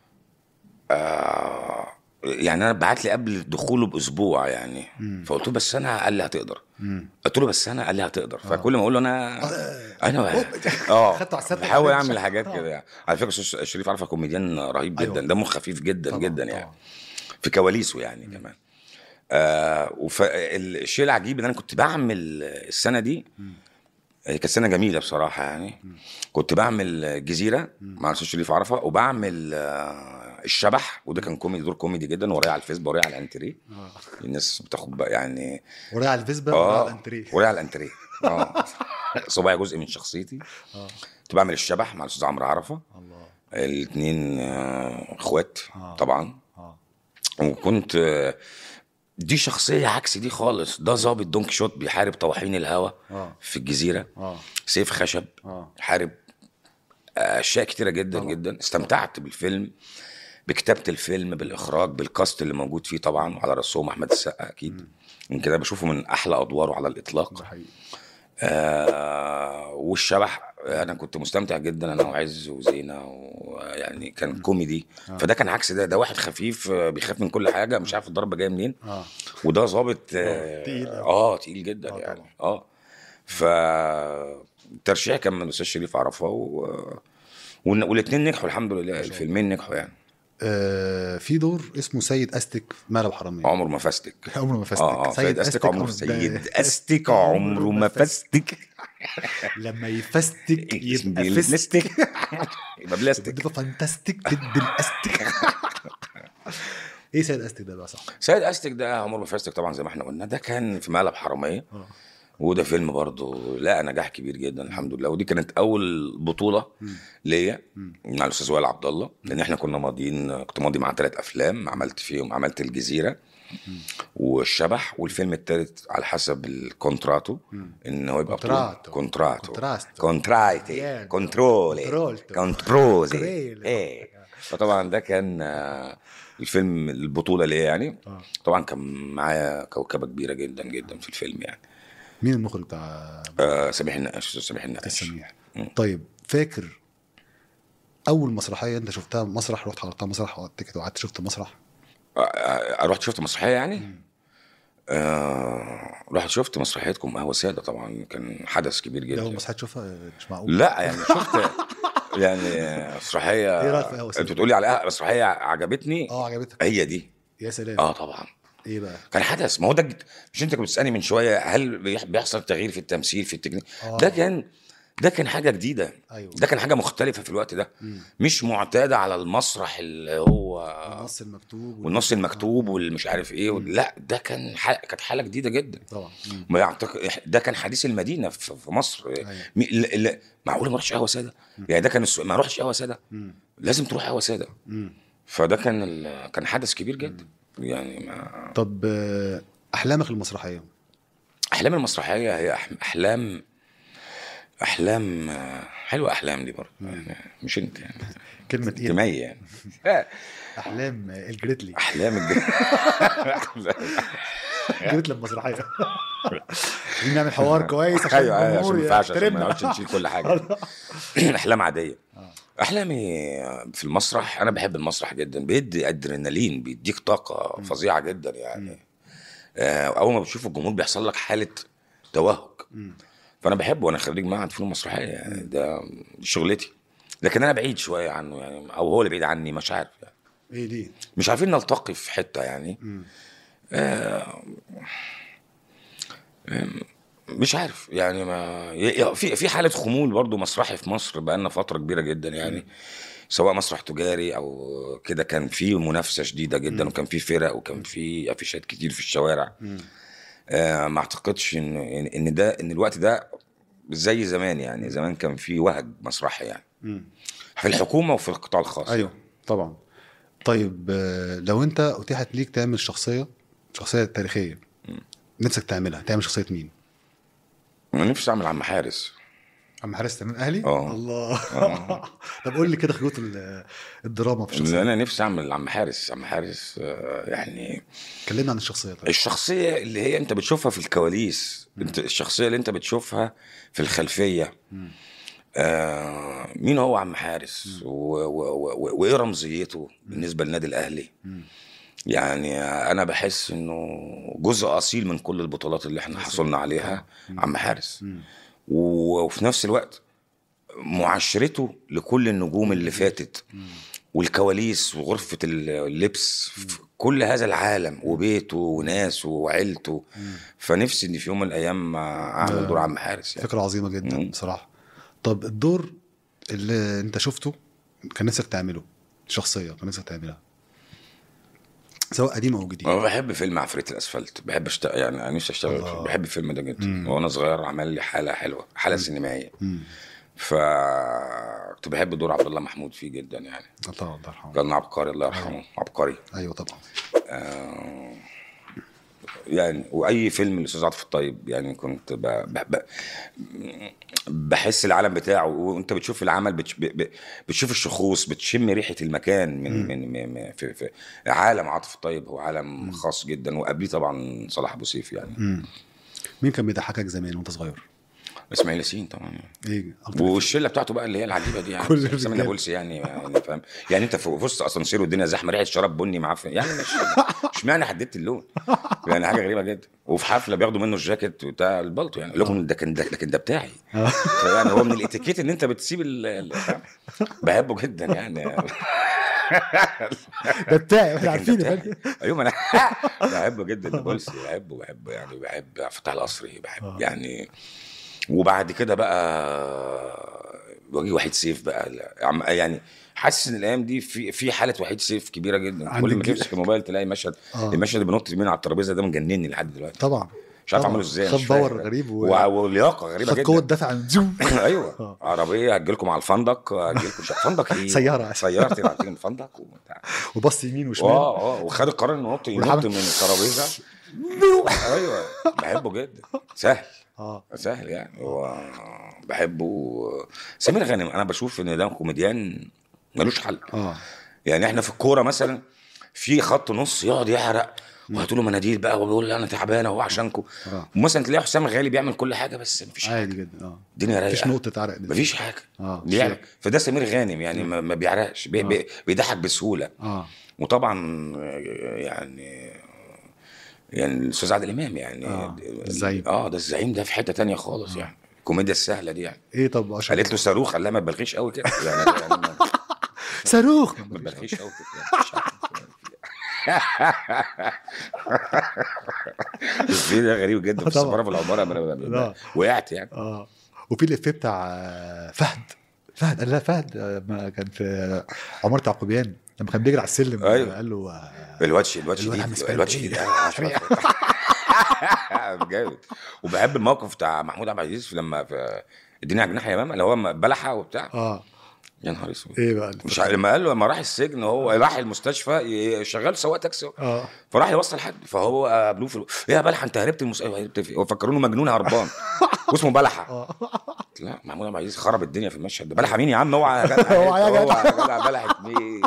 آه يعني أنا بعت لي قبل دخوله بأسبوع يعني. مم. فقلت له بس أنا، قال لي هتقدر. مم. قلت له بس أنا، قال لي هتقدر. فكل ما أقول له أنا أنا خدته على اه السد. بحاول أعمل حاجات كده يعني. على فكرة أستاذ شريف عارفة كوميديان رهيب أيوة. جدا، دمه خفيف جدا طبعا جدا يعني. طبعا. في كواليسه يعني كمان. آه والشيء العجيب ان انا كنت بعمل السنه دي. هي كانت سنه جميله بصراحه يعني. كنت بعمل جزيره مع الاستاذ شريف عرفه، وبعمل آه الشبح، وده كان كوميدي، دور كوميدي جدا. ورايا على الفيسبوك، ورايا على الانتريه. اه الناس بتاخد بقى يعني. ورايا على الفيسبا ورايا على اه الانتريه. ورايا على الانتريه. اه صباعي جزء من شخصيتي. اه كنت بعمل الشبح مع الاستاذ عمرو عرفه. الله. الاثنين آه اخوات آه. طبعا. اه وكنت آه دي شخصية عكس دي خالص. ده ظابط دون كيشوت بيحارب طواحين الهوا اه في الجزيرة. اه سيف خشب. اه حارب أشياء كتيرة جدا طبعا. جدا. استمتعت بالفيلم، بكتابة الفيلم، بالإخراج، بالكاست اللي موجود فيه طبعا، وعلى رأسهم أحمد السقا أكيد. من كده بشوفه من أحلى أدواره على ده الإطلاق. حقيقي. آه والشبح أنا كنت مستمتع جدا، أنا وعز وزينة، ويعني كان كوميدي. آه. فده كان عكس ده. ده واحد خفيف آه، بيخاف من كل حاجة، مش عارف الضربة جاية منين. اه وده ظابط آه، تقيل اه, أوي. آه تقيل جدا آه، يعني. طبعا. اه ف الترشيح كان من الاستاذ شريف عرفه و... ون- والاثنين نجحوا الحمد لله. الفيلمين نجحوا يعني. آه، في دور اسمه سيد استك في مقلب حرامية. عمره ما فاستك. عمره ما فستك. اه اه سيد استك عمره عمر- سيد ده- استك عمره ما فستك. لما يفستك اسم يبقى بلاستيك. فستك. يبقى بلاستيك. يبقى فانتاستيك ضد الاستك. ايه سيد استك ده بقى؟ صح. سيد استك ده عمره ما فستك طبعا زي ما احنا قلنا. ده كان في مقلب حراميه. اه وده فيلم برضه لقى نجاح كبير جدا الحمد لله. ودي كانت اول بطوله ليا مع الاستاذ وائل عبد الله، لان احنا كنا ماضيين. كنت ماضي مع ثلاث افلام عملت فيهم. عملت الجزيره والشبح، والفيلم الثالث على حسب الكونتراتو ان هو يبقى كونتراتو. كونتراتو كونتراستو. كونترايتي Yeah. كونترولي كنترولتو. كونتروزي. كريل. ايه فطبعا ده كان آه، الفيلم البطوله ليا يعني. آه. طبعا كان معايا كوكبه كبيره جدا جدا في الفيلم يعني. مين المخرج بتاع آه سميح النقاش. استاذ سميح النقاش. السميح؟ طيب فاكر اول مسرحيه انت شفتها مسرح، رحت حضرتها مسرح وقعدت وقعدت شفت مسرح؟ آه، آه، رحت شفت مسرحيه يعني. آه رحت شفت مسرحيتكم قهوه ساده. طبعا كان حدث كبير ده اول جدا. مسرحيه تشوفها؟ مش معقول. لا يعني شفت يعني مسرحيه. ايه رايك في قهوه ساده؟ انت بتقولي على مسرحيه عجبتني. اه عجبتك؟ هي دي. يا سلام. اه طبعا ايه بقى؟ كان حدث. ما هو ده جد- مش انت كنت بتسالني من شويه هل بيح- بيحصل تغيير في التمثيل في التكنيك؟ آه. ده كان ده كان حاجه جديده. ايوه ده كان حاجه مختلفه في الوقت ده. مم. مش معتاده على المسرح اللي هو والنص المكتوب والنص المكتوب والمش عارف ايه. مم. لا ده كان ح... كانت حاله جديده جدا طبعا. مم. ما يعتقد. ده كان حديث المدينه في في مصر. ايوه م... ل... ل... معقول ما اروحش قهوه ساده؟ يعني ده كان السؤال، ما اروحش قهوه ساده، مم. لازم تروح قهوه ساده. مم. فده كان ال... كان حدث كبير جدا يعني. ما... طب آه، احلامك المسرحيه؟ احلام المسرحيه هي أح... احلام احلام آه، حلوه. احلام دي برضه يعني مش انت يعني كلمه انت ايه؟ مي يعني. احلام الجريتلي. احلام الج... جريتلي المسرحيه. عايزين نعمل حوار كويس عشان ايوه ايوه عشان ما الجمهور ينفعش، عشان ما يحترمنا. نقعدش نشيل كل حاجه. احلام عاديه. احلامي في المسرح، انا بحب المسرح جدا، بيدي ادرينالين، بيديك طاقه فظيعه جدا يعني. آه، اول ما بتشوف الجمهور بيحصل لك حاله توهج. فانا بحبه، وانا خريج معهد فنون مسرحيه يعني، ده شغلتي. لكن انا بعيد شويه عنه يعني، او هو اللي بعيد عني، مش عارف يعني. ايه دي؟ مش عارفين نلتقي في حته يعني. آه مش عارف يعني. ما ي- في في حاله خمول برضو مسرحي في مصر بقالنا فتره كبيره جدا يعني. سواء مسرح تجاري او كده، كان في منافسه شديده جدا، وكان في فرق، وكان في افيشات كتير في الشوارع. آه ما اعتقدش ان ان ده ان الوقت ده زي زمان يعني. زمان كان في وهج مسرحي يعني في الحكومه وفي القطاع الخاص. ايوه طبعا. طيب آه، لو انت اتيحت ليك تعمل شخصيه شخصيه تاريخيه، نفسك تعملها، تعمل شخصيه مين؟ انا نفسي اعمل عم حارس. عم حارس تمام اهلي. اه الله. اه طب قول لي كده خيوط ال- الدراما في الشخصيه. انا نفسي اعمل عم حارس. عم حارس آه، يعني كلمنا عن الشخصيه. طيب الشخصيه اللي هي انت بتشوفها في الكواليس. انت الشخصيه اللي انت بتشوفها في الخلفيه. آه مين هو عم حارس و- و- و- وايه رمزيته بالنسبه للنادي الاهلي؟ يعني انا بحس انه جزء اصيل من كل البطولات اللي احنا حصلنا عليها عم حارس. و- وفي نفس الوقت معاشرته لكل النجوم اللي فاتت، والكواليس وغرفة اللبس في كل هذا العالم، وبيته وناسه وعيلته. فنفسي ان في يوم من الايام اعمل دور عم حارس يعني. فكره عظيمه جدا مم. بصراحه. طب الدور اللي انت شفته كان نفسك تعمله، شخصيه كان نفسك تعملها سواء قديم او جديد؟ انا بحب فيلم عفريت الاسفلت، بحب اشتغل يعني. انا نفسي اشتغل فيه. بحب الفيلم ده جدا. وانا صغير عمل لي حاله حلوه، حاله سينمائيه. فكنت بحب دور عبد الله محمود فيه جدا يعني. الله الله يرحمه. كان عبقري، الله يرحمه. عبقري ايوه طبعا. آه يعني. واي فيلم الاستاذ عاطف الطيب يعني، كنت ب... ب... ب... بحس العالم بتاعه، وانت بتشوف العمل بتش... ب... بتشوف الشخوص، بتشم ريحه المكان من من, من... من في... في عالم عاطف الطيب. هو عالم خاص جدا. وقبليه طبعا صلاح ابو سيف يعني. مم. مين كان بيضحكك زمان وانت صغير؟ اسماعيل ياسين طبعا يعني. ايه أكتر؟ والشله بتاعته بقى اللي هي العجيبه دي يعني. كل سامي الرجال. نابلسي يعني, يعني فاهم يعني. انت في وسط اسانسير والدنيا زحمه، ريحه شراب بني معفن يعني. مش مش معنى حددت اللون يعني. حاجه غريبه جدا. وفي حفله بياخدوا منه الجاكيت بتاع البلطو يعني. لكم ده كان ده لكن ده بتاعي يعني. هو من الاتيكيت ان انت بتسيب ال... ال... بحبه جدا يعني. ده بتاعي احنا ده عارفين. بتاعي. ايوه انا بحبه جدا نابلسي. بحبه بحبه يعني. بحب فتح القصري بحب يعني. وبعد كده بقى وجي وحيد سيف بقى يعني. حاسس ان الايام دي في في حاله وحيد سيف كبيره جدا. كل ما تمسك الموبايل تلاقي مشهد. آه. المشهد اللي بينط يمين على الترابيزه ده مجنني لحد دلوقتي. طبعا مش عارف طبعاً. اعمله ازاي. خد باور غريب و... ولياقه غريبه خد جدا. قوه دفع عن زوم. ايوه عربيه هتجيلكم على الفندق، هتجيلكم فندق ايه؟ سيارة. سياره تبعتين من الفندق وبتاع. وبص يمين وشمال. اه اه وخد القرار انه ينط ينط من الترابيزه. ايوه بحبه جدا. سهل. اه سهل يعني. هو بحبه. سمير غانم انا بشوف ان ده كوميديان ملوش حل. اه يعني احنا في الكوره مثلا في خط نص يقعد يحرق وهاتوا له مناديل بقى وبيقول انا تعبان اهو عشانكم. آه. ومثلا تلاقي حسام غالي بيعمل كل حاجه بس مفيش حاجه. عادي جدا. اه الدنيا رايقه. مفيش نقطه عرق. مفيش حاجه. اه بيعمل. فده سمير غانم يعني. ما ما بيعرقش. بي بي بيضحك بسهوله. اه وطبعا يعني يعني الاستاذ عادل امام يعني. آه. الزعيم. اه ده الزعيم ده في حته تانية خالص يعني. الكوميديا السهله دي يعني. ايه طب عشان قالت له صاروخ، قال لها ما تبالغيش قوي كده يعني. يعني ما صاروخ. ما تبالغيش قوي كده يعني. مش عارف. الفيديو ده غريب جدا. في طبعاً. السفاره في العماره لا. وقعت يعني. اه وفي الافيه بتاع آه، فهد فهد قال لا فهد آه، ما كان في عمارة يعقوبيان لما كان بيجري على السلم أيوة. قال له آه، الواد شديد الواد الواد عم شديد اسماعيل الواد إيه؟ شديد آه، أشرف. جامد. وبحب الموقف بتاع محمود عبد العزيز لما في الدنيا على جناح يمامه اللي هو بلحه وبتاع. اه يا نهار اسود. ايه بقى مش عارف- لما قال له لما راح السجن هو راح المستشفى ي- شغال سواق تاكسي اه فراح يوصل حد فهو قابلوه في ال- ايه يا بلحه انت هربت المس... هربت في... هو فكرونه مجنون هربان واسمه بلحه. اه لا محمود عبد العزيز خرب الدنيا في المشهد ده. بلحه مين يا عم؟ اوعى يا جدع اوعى يا اوعى يا جدع بلحه مين؟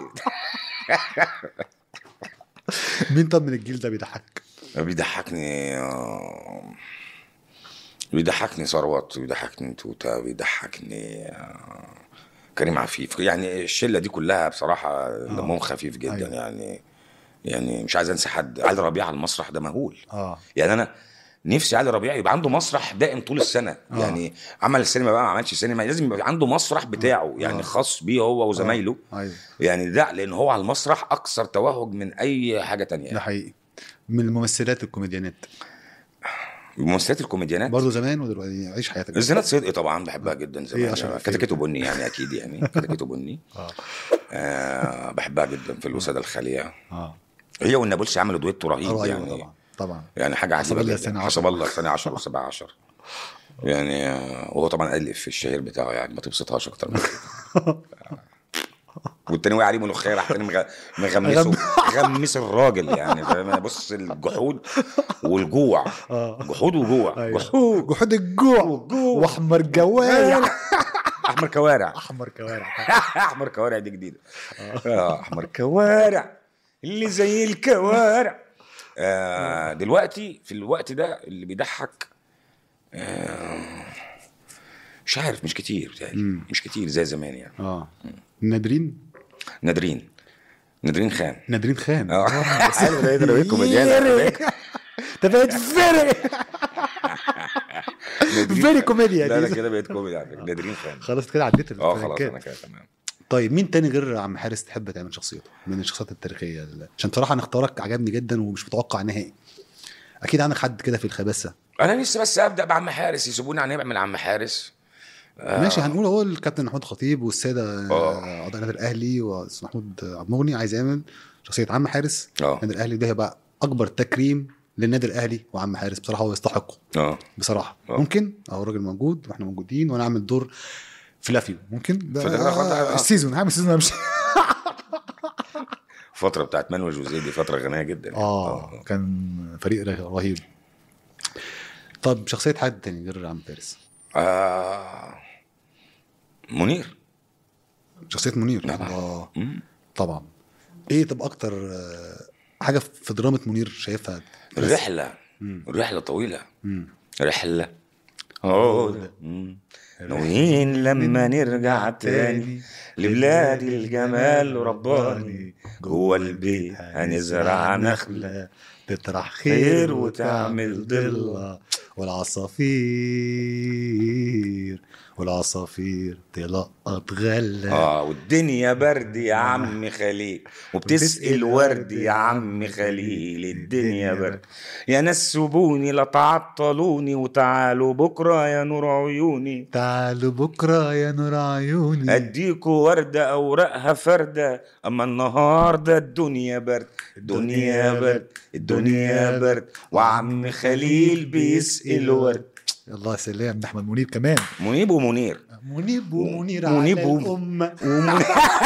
مين طب من الجيل ده بيضحك؟ بيضحكني آه، بيضحكني ثروت، بيضحكني توته، بيضحكني آه، كريم عفيف. يعني الشله دي كلها بصراحه دمهم خفيف جدا. أيوة. يعني يعني مش عايز انسى حد. علي ربيع على المسرح ده مهول. اه يعني انا نفسي علي ربيع يبقى عنده مسرح دائم طول السنه. آه. يعني عمل السينما بقى ما عملش سينما لازم يبقى عنده مسرح بتاعه يعني آه. خاص بيه هو وزمايله. ايوه يعني ده لان هو على المسرح اكثر توهج من اي حاجه تانية. ده حقيقي. من الممثلات الكوميديانات ممثلات الكوميديانات برضه زمان ودلوقتي عيش حياتك. زينات صدقي طبعا بحبها جدا زمان. إيه أشرف يعني فيلم؟ كتكته بني يعني اكيد يعني كتكته بني. اه آه بحبها جدا في الوساده الخاليه. اه هي والنابلسي عملوا دويتو رهيب. ايوه يعني طبعا طبعا يعني حاجه حسب عجيبه الله جدا. الثاني عشر. حسب الله الثاني عشر والسابع عشر. يعني آه، وهو طبعا الف في الشهير بتاعه يعني ما تبسطهاش اكتر من كده. والتاني واقع عليه ملوخيه راح تاني مغ- مغمسه غمس الراجل يعني فاهم. بص الجحود والجوع. اه جحود وجوع. أيوة. جحود جحود الجوع والجوع. واحمر جوارع احمر كوارع. احمر كوارع احمر كوارع دي جديده. اه احمر كوارع اللي زي الكوارع. آه دلوقتي في الوقت ده اللي بيضحك آه مش عارف مش كتير بتهيألي. مش كتير زي زمان يعني. اه نادرين نادرين نادرين خان. نادرين خان اه حلو ده يقدر يكون كوميديان. ده بقت فيري فيري كوميديا لا لا دي. كده بقيت كوميدي على فكره. نادرين خان. خلاص كده عديت اه خلاص الفرنكات. انا كده تمام. طيب مين تاني غير عم حارس تحب تعمل شخصيته من الشخصيات التاريخيه اللي... عشان بصراحه انا اختارك عجبني جدا ومش متوقع نهائي. اكيد عندك حد كده في الخباثه. انا لسه بس ابدا بعم حارس يسيبوني عن نعمل عم حارس. آه. ماشي هنقول هو الكابتن محمود خطيب والساده آه. اعضاء النادي الاهلي ومحمود عبد المغني عايز يعمل شخصيه عم حارس اه النادي الاهلي. ده هيبقى اكبر تكريم للنادي الاهلي وعم حارس بصراحه هو يستحقه اه بصراحه. آه. ممكن اهو الراجل موجود واحنا موجودين وانا اعمل دور فلافيو ممكن ده فده خلاص. آه السيزون هعمل سيزون امشي. الفتره بتاعت مانويل جوزيه دي فتره غنيه جدا. اه كان فريق رهيب. طب شخصيه حد تاني غير عم فارس؟ آه منير. شخصيه منير طبعا. اه مم. طبعا. ايه طب اكتر آه، حاجه في دراما منير شايفها؟ الرحله مم. الرحله طويله. مم. رحله عودة. مم. ناويين لما نرجع تاني لبلاد الجمال رباني جوه البيت هنزرع نخلة تطرح خير خير وتعمل وتعمل ضلة. ضلة والعصافير والعصافير تلقط غلة. اه والدنيا برد يا عم خليل وبتسقي الورد يا عم خليل. الدنيا برد يا ناس سيبوني لا تعطلوني وتعالوا بكره يا نور عيوني. تعالوا بكرة يا نور عيوني اديكوا وردة اوراقها فردة اما النهاردة الدنيا برد. الدنيا برد الدنيا برد وعم خليل بيسقي الورد. الله سلام ده احمد منير كمان. منيب ومنير. منيب ومنير منيب على و- الأمة. ومنير.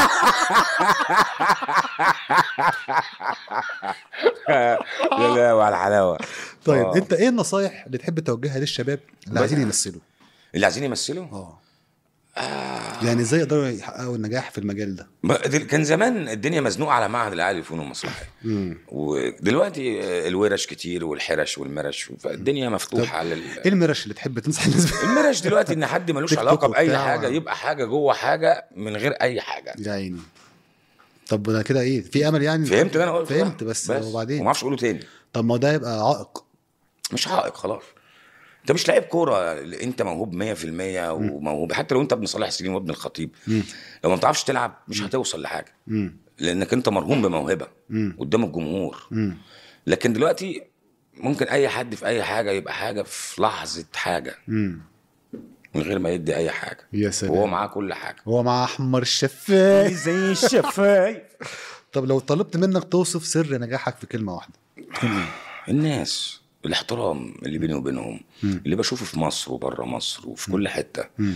لا لا وعلى الحلاوة. طيب آه. انت ايه النصايح اللي تحب توجهها للشباب اللي عايزين يمثلوا؟ اللي عايزين يمثلوا اه آه. يعني ازاي يقدروا يحققوا النجاح في المجال ده؟ ما- دل- كان زمان الدنيا مزنوقة على معهد العالي للفنون المسرحية. امم ودلوقتي آه، الورش كتير والحرش والمرش فالدنيا مفتوحة على ال... ايه المرش اللي تحب تنصح الناس بيها؟ المرش دلوقتي ان حد ملوش تيك توك علاقة بأي وبتاع. حاجة يبقى حاجة جوه حاجة من غير أي حاجة. يا عيني. طب ده كده ايه في امل يعني؟ فهمت اللي انا قلته؟ فهمت بس, بس وبعدين وما اعرفش اقوله تاني. طب ما ده يبقى عائق. مش عائق خلاص. انت مش لاعب كوره. انت موهوب مية في المية وموهوب حتى لو انت ابن صلاح سليم وابن الخطيب. مم. لو ما بتعرفش تلعب مش هتوصل لحاجه امم لانك انت مرهون بموهبه مم. قدام الجمهور. امم لكن دلوقتي ممكن اي حد في اي حاجه يبقى حاجه في لحظه حاجه. امم من غير ما يدي اي حاجه. يا سلام. وهو معاه كل حاجه، هو مع احمر الشفايف زي الشفايف. طب لو طلبت منك توصف سر نجاحك في كلمه واحده تكون ايه؟ الناس، الاحترام اللي بيني وبينهم، مم. اللي بشوفه في مصر وبره مصر وفي كل حته. مم.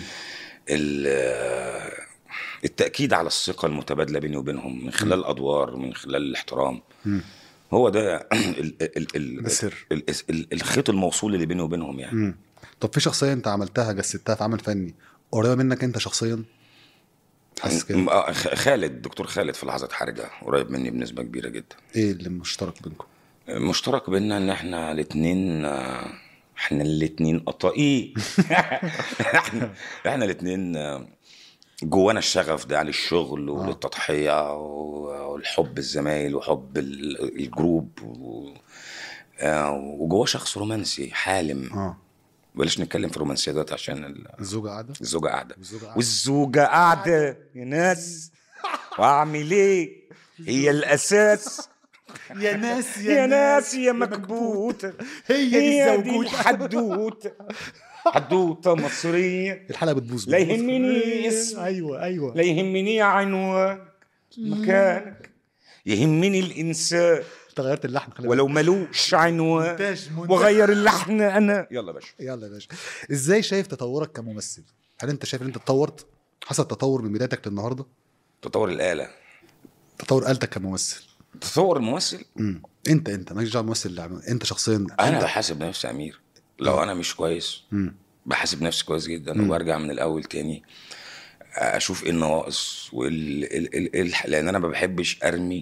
ال- التاكيد على الثقه المتبادله بيني وبينهم من خلال الادوار، من خلال الاحترام. مم. هو ده ال- ال- ال- ده السر. ال- ال- الخيط الموصول اللي بيني وبينهم يعني. مم. طب في شخصيه انت عملتها جسدتها في عمل فني قريبه منك انت شخصيا؟ حاسس كده؟ م- آه، خ- خالد، دكتور خالد في لحظات حرجه قريب مني بنسبه كبيره جدا. ايه اللي مشترك بينكم؟ مشترك بيننا ان احنا الاثنين، احنا الاثنين قطاقين. احنا احنا الاثنين جوانا الشغف ده للشغل وللتضحيه والحب الزمايل وحب ال- الجروب و- آه، وجواه شخص رومانسي حالم. اه بلاش نتكلم في رومانسيات عشان ال- الزوجه قاعده الزوجه قاعده والزوجة قاعدة. والزوجه قاعده يا ناس، واعمل ايه هي الاساس. يا ناس يا ناس يا مكبوتة، هي دي هي دي الزوجوت. الحدوتة، حدوتة مصرية. الحلقه بتبوظ لا يهمني اسم، ايوه ايوه لا يهمني عنوانك مكانك، يهمني الإنسان انت غيرت اللحن خلي ولو ملوش عنوان، مونتاج- مونتاج. وغير اللحن أنا. يلا يا باشا. يلا يا باشا، ازاي شايف تطورك كممثل؟ هل انت شايف ان انت اتطورت؟ حصل تطور من بدايتك للنهارده؟ تطور الآلة، تطور آلتك كممثل؟ تطور الممثل. امم انت انت مالكش دعوه بالممثل اللي عمل. انت شخصيا أنا انت. بحاسب نفسي يا أمير، لو أنا مش كويس مم. بحاسب نفسي كويس جدا مم. وبرجع من الأول تاني اشوف ايه النواقص وال... ال... ال... ال... لان انا ما بحبش ارمي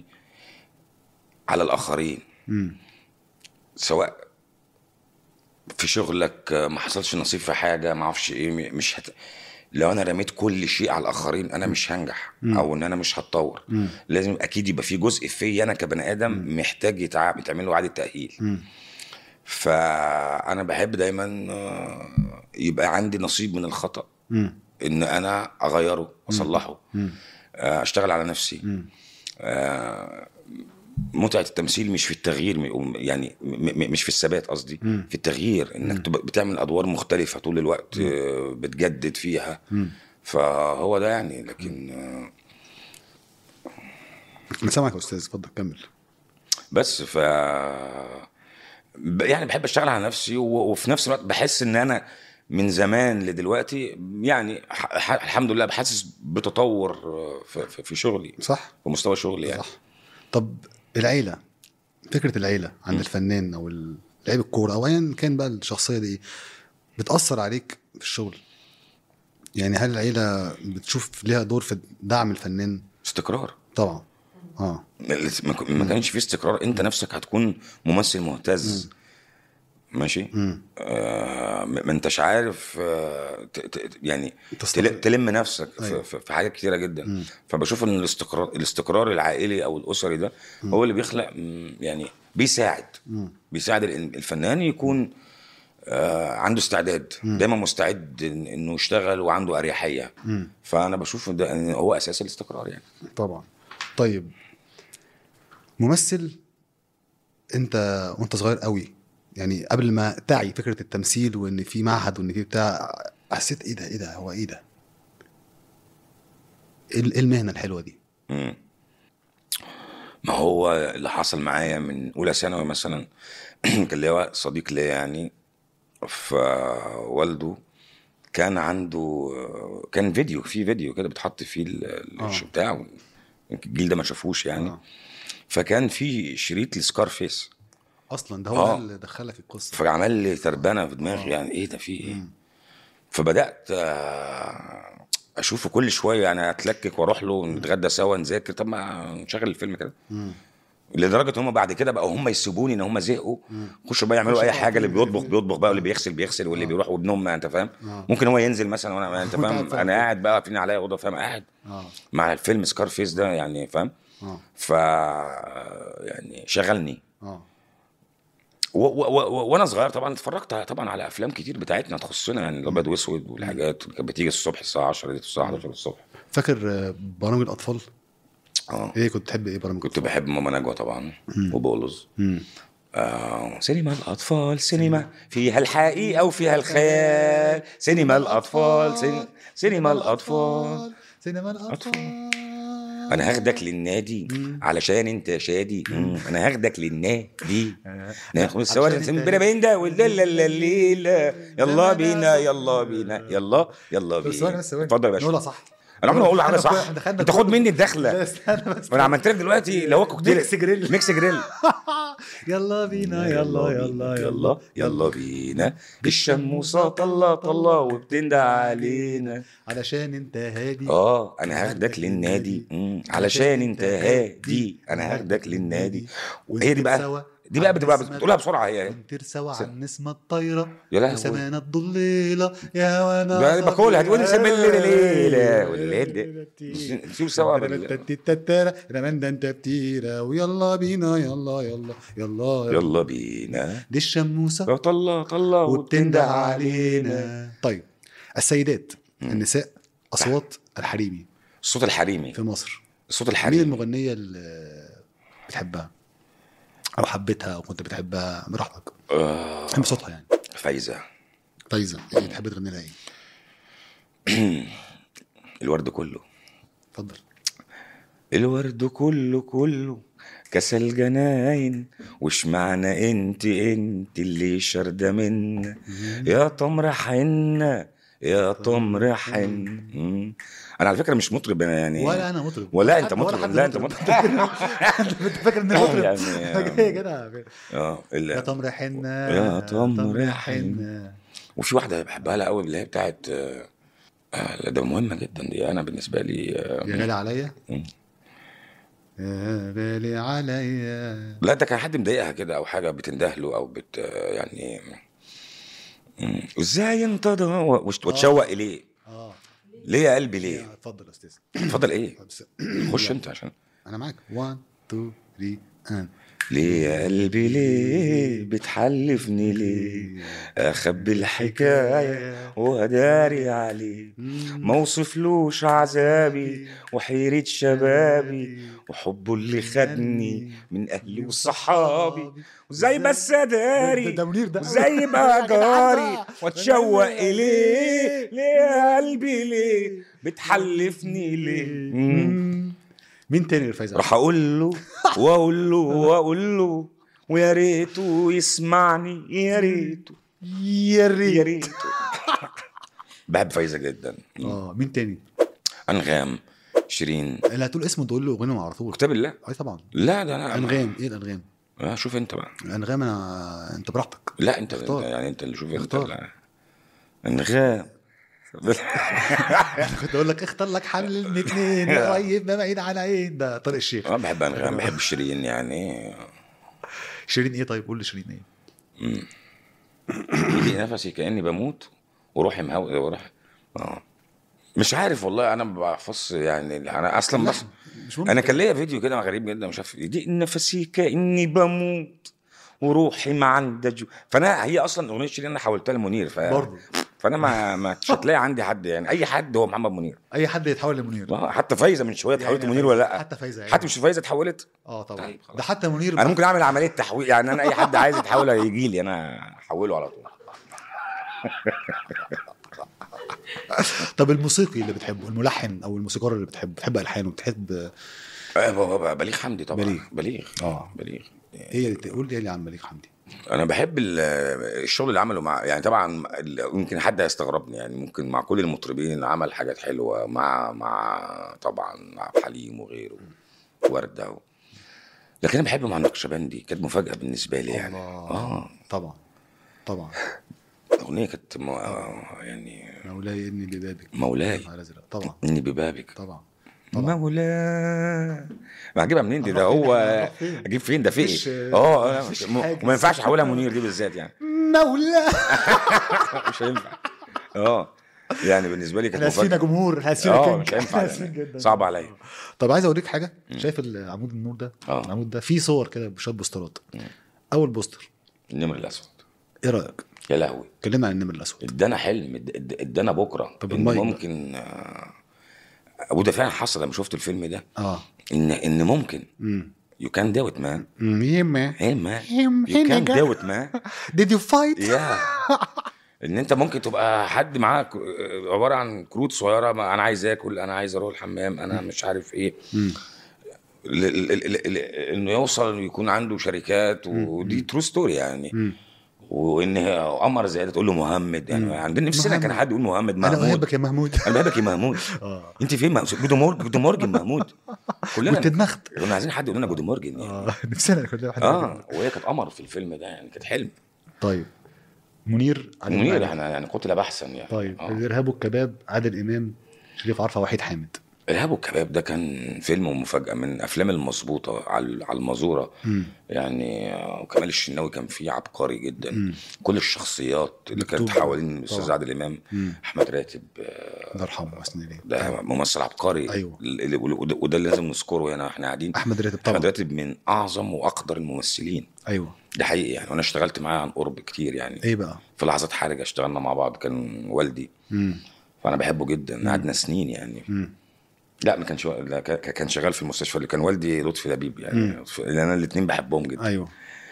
على الاخرين. مم. سواء في شغلك ما حصلش نصيب في حاجه ما اعرفش ايه، مش هت... لو انا رميت كل شيء على الاخرين انا مش هنجح او ان انا مش هتطور. مم. لازم اكيد يبقى في جزء فيا انا كبني ادم مم. محتاج يتع... يتعمل له اعاده تاهيل. مم. فانا بحب دايما آه، يبقى عندي نصيب من الخطا، مم. ان انا اغيره واصلحه، مم. آه، اشتغل على نفسي. مم. آه، متعة التمثيل مش في التغيير، م- يعني م- م- مش في الثبات قصدي، مم. في التغيير انك تبقى بتعمل ادوار مختلفة طول الوقت، آه، بتجدد فيها. مم. فهو ده يعني. لكن آه، انا سامعك يا استاذ، اتفضل كمل. بس ف ب- يعني بحب اشتغل على نفسي و- وفي نفس الوقت بحس ان انا من زمان لدلوقتي يعني ح- ح- الحمد لله بحسس بتطور آه، في- في في شغلي، صح في مستوى شغلي يعني. صح. طب العيله، فكره العيله عند الفنان او لعيب الكوره او ايا كان بقى الشخصيه دي بتاثر عليك في الشغل؟ يعني هل العيله بتشوف ليها دور في دعم الفنان؟ استقرار طبعا. اه ما ك- ما كانش في استقرار انت نفسك هتكون ممثل مهتز. ماشي. مم. آه ما ما انتش عارف آه ت- ت- يعني تستقر. تل- تلم نفسك في, أيوة. في في حاجات كتيره جدا. مم. فبشوف ان الاستقرار الاستقرار العائلي او الاسري ده هو اللي بيخلق مم، يعني بيساعد مم. بيساعد ال- الفنان يكون آه عنده استعداد، دايما مستعد إن- انه يشتغل وعنده اريحيه. مم. فانا بشوف ده إن هو اساس الاستقرار يعني. طبعا. طيب ممثل انت وانت صغير قوي، يعني قبل ما تعي فكره التمثيل وان في معهد وان في بتاع، حسيت ايه ده ايه ده هو ايه ده ايه ال- إيه المهنه الحلوه دي؟ مم. ما هو اللي حصل معايا من اولى ثانوي مثلا كان ليا صديق ليا يعني، فوالده كان عنده كان فيديو في فيديو كده بتحط فيه ال- آه. الش بتاعه، الجيل ده ما شافوش يعني. آه. فكان في شريط لسكار فيس، اصلا ده هو آه. ده اللي دخلك القصه. فعمل لي تربانه في دماغي، آه. يعني ايه ده في ايه. مم. فبدات آه، اشوفه كل شويه يعني، اتلكك واروح له نتغدى سوا نذاكر، طب ما نشغل الفيلم كده. مم. لدرجه ان هم بعد كده بقوا هم يسيبوني ان هم زهقوا، مم. خشوا بقى يعملوا خشوا اي بقى حاجه، اللي في- بيطبخ في- بيطبخ بقى، واللي بيغسل بيغسل، واللي آه. بيروح وابنهم، انت فاهم. آه. ممكن هو ينزل مثلا وانا انت وأنت قاعد فاهم فاهم. انا قاعد بقى قافلين عليا اوضه، فاهم، قاعد اه مع الفيلم سكار فيس ده يعني، فاهم. اه ف يعني شغلني اه و- و- و- وانا صغير طبعا اتفرجت طبعا على افلام كتير بتاعتنا تخصنا يعني، الابيض واسود والحاجات كانت بتيجي الصبح الساعه عشرة دي الساعه احداشر الصبح. فاكر آه، برامج الاطفال؟ اه ايه كنت تحب ايه برامج كنت بحب ماما نجوى طبعا وبولز. مم. آه سينما الأطفال، سينما فيها الحقيقة وفيها الخيال، سينما الأطفال، سين... سينما الأطفال، سينما الأطفال. أنا هاخدك للنادي علشان أنت شادي. مم. أنا هاخدك للنادي ناخد السواد سنبرا بيندا والليلة، يلا بينا يلا بينا يلا يلا بينا. اتفضل يا باشا. نقولها صح. انا عمري ما اقول حاجه صح، انت خد مني الدخله. انا عملت لك دلوقتي لو كوكتيل ميكس جريل. ميكس جريل. يلا بينا يلا يلا يلا يلا بينا الشموسه طلع طلع وبتندى علينا علشان انت هادي. اه انا هاخدك للنادي علشان انت هادي، انا هاخدك للنادي. هي دي بقى دي بقى بتبقى بتقولها بسرعه. هي نطير سوا على النسمه الطايره يا لهوي وسمانا الضليله يا وانا ده باكلها تقول سمي الليله والليل نسيب سوا رماندا انت بتيره ويلا بينا يلا يلا يلا يلا بينا دي الشموسه طلع طلع وبتندى علينا. طيب السيدات النساء اصوات الحريمي، الصوت الحريمي في مصر، الصوت الحريمي، مين المغنيه اللي بتحبها او حبيتها او كنت بتحبها براحتك؟ آه بحب صوتها يعني. فايزة. فايزة ايه تحب تغني لها ايه؟ الورد كله. اتفضل. الورد كله كله كسل جناين، وش معنى انت انت اللي شردة منا يا تمر حنة يا تمر حن. انا على فكره مش مطرب انا يعني، ولا انا مطرب ولا انت مطرب، لا انت مطرب. انت فاكر اني مطرب يعني ايه كده؟ اه يا تمر حنة يا تمر حنة. وفي واحده بحبها لها قوي اللي هي بتاعت آه ده مهمه جدا دي انا بالنسبه لي. آه يا غالي عليا، يا غالي عليا. لا ده كان حد مضايقها كده او حاجه بتندهله او بت يعني ازاي انت ده وتشوق اليه. اه ليه يا قلبي ليه؟ اتفضل يا استاذ. اتفضل. ايه خش انت عشان انا معاك. واحد اتنين تلاتة ان. ليه يا قلبي ليه بتحلفني ليه اخبي الحكايه واداري عليه، ما اوصفلوش عذابي وحيرة شبابي وحبه اللي خدني من اهلي وصحابي، وزي بس اداري وزي بقى جاري واتشوق اليه. ليه يا قلبي ليه بتحلفني ليه؟ مين تاني غير فايزة؟ راح اقول له واقول له واقول له ويا ريته يسمعني يا ريته يا ريت يا ريته. بحب فايزة جدا. اه مين تاني؟ انغام، شيرين. اللي هتقول اسمه تقول له اغنيه على طول. كتاب الله. اي طبعا. لا ده انا انغام. ايه الانغام؟ اه شوف انت بقى. انغام انا انت براحتك. لا انت اختار. يعني انت اللي شوف انت. لا انغام. كنت اقول لك اختار لك حل من اتنين قريب ما بعيد عن عين. ده طارق الشيخ. اه بحب انغام، بحب شيرين يعني. شيرين ايه؟ طيب قول لي شيرين ايه. امم يجي نفسي كاني بموت وروحي مهوي وروح. اه مش عارف والله انا ما بحفظش يعني. انا اصلا بس انا كان ليا فيديو كده غريب جدا مش عارف دي نفسي كاني بموت وروحي ما عندها جو. فانا هي اصلا اغنيه شيرين انا حولتها لمنير ف... برضه فانا ما مش هتلاقي عندي حد يعني اي حد هو محمد منير. اي حد يتحول لمنير. حتى فايزه من شويه اتحولت يعني منير ولا لا؟ حتى فايزه يعني. حتى مش فايزه اتحولت. اه طبعا. طيب ده حتى منير انا ممكن اعمل عمليه تحويل يعني. انا اي حد عايز يتحول يجي لي انا احوله على طول. طب الموسيقي اللي بتحبه، الملحن او الموسيقار اللي بتحبه، بتحب الحانه وبتحب؟ آه بليغ حمدي طبعا. بليغ بليغ اه بليغ. ايه تقول لي عن بليغ حمدي؟ انا بحب الشغل اللي عمله مع يعني طبعا يمكن حد هيستغربني يعني ممكن مع كل المطربين اللي عمل حاجات حلوه مع مع طبعا مع حليم وغيره ورده و... لكن انا بحب مع النقشبندي. كانت مفاجاه بالنسبه لي يعني. اه طبعا طبعا. اغنيه كانت م... يعني مولاي اني ببابك. مولاي طبعا اني ببابك طبعا. مولاي. ما هجيبها منين دي؟ ده هو اجيب فين ده؟ في ايه؟ اه وما ينفعش احولها منير دي بالذات يعني. مولاي مش هينفع. اه يعني بالنسبه لي كانت مفاجاه. جمهور حاسين اه مش هينفع يعني. صعب عليا. طب عايز اوريك حاجه. شايف العمود النور ده؟ اه العمود ده فيه صور كده بشويه بوسترات. اول بوستر النمر الاسود. ايه رايك؟ يا لهوي كلمنا عن النمر الاسود. ادانا حلم ادانا بكره. طب إن ممكن آه وده فعلا حصل لما شفت الفيلم ده. اه ان ان ممكن امم you can do it man. Yeah man. Hey man, Him- you can nigga. do it man. Did you fight? yeah. ان انت ممكن تبقى حد معاك عباره عن كروت صغيره، ما انا عايز اكل، انا عايز اروح الحمام، انا مش عارف ايه، ل- ل- ل- ل- انه يوصل انه يكون عنده شركات، ودي ترو ستوري يعني. وان قمر زي ده تقول له مهمد، يعني عندنا نفسنا كان مهمد. حد يقول مهمد انا محمود. احبك يا محمود. انا بحبك يا محمود. اه انت فين م- جودو مورج جودو مورجن محمود. كلنا كنت دماغت. كنا عايزين حد يقول لنا جودو مورجن يعني. اه نفسنا كنا حد اه وهي كانت قمر في الفيلم ده يعني، كانت حلم. طيب منير عادل منير إمام. احنا يعني قتل بحثا يعني. طيب آه. الارهاب والكباب عادل امام شريف عرفة وحيد حامد. الارهاب والكباب ده كان فيلم ومفاجاه من افلام المظبوطه على على المزوره يعني. آه، وكمال الشناوي كان فيه عبقري جدا. مم. كل الشخصيات اللي كانت مكتوب. حوالين الاستاذ طبعا. عادل امام. مم. احمد راتب آه، الله يرحمه ويحسن اليه. ده ممثل عبقري. أيوة. ال- ال- وده وده اللي لازم نذكره هنا احنا قاعدين. احمد راتب طبعا. احمد راتب من اعظم واقدر الممثلين. ايوه ده حقيقي يعني، وانا اشتغلت معاه عن قرب كتير يعني. ايه بقى؟ في لحظات حرجه اشتغلنا مع بعض، كان والدي. امم فانا بحبه جدا، قعدنا سنين يعني. امم لا ما كانش، لا ك- كان شغال في المستشفى اللي كان والدي لطفي لبيب يعني. لان انا الاثنين بحبهم جدا. ايوه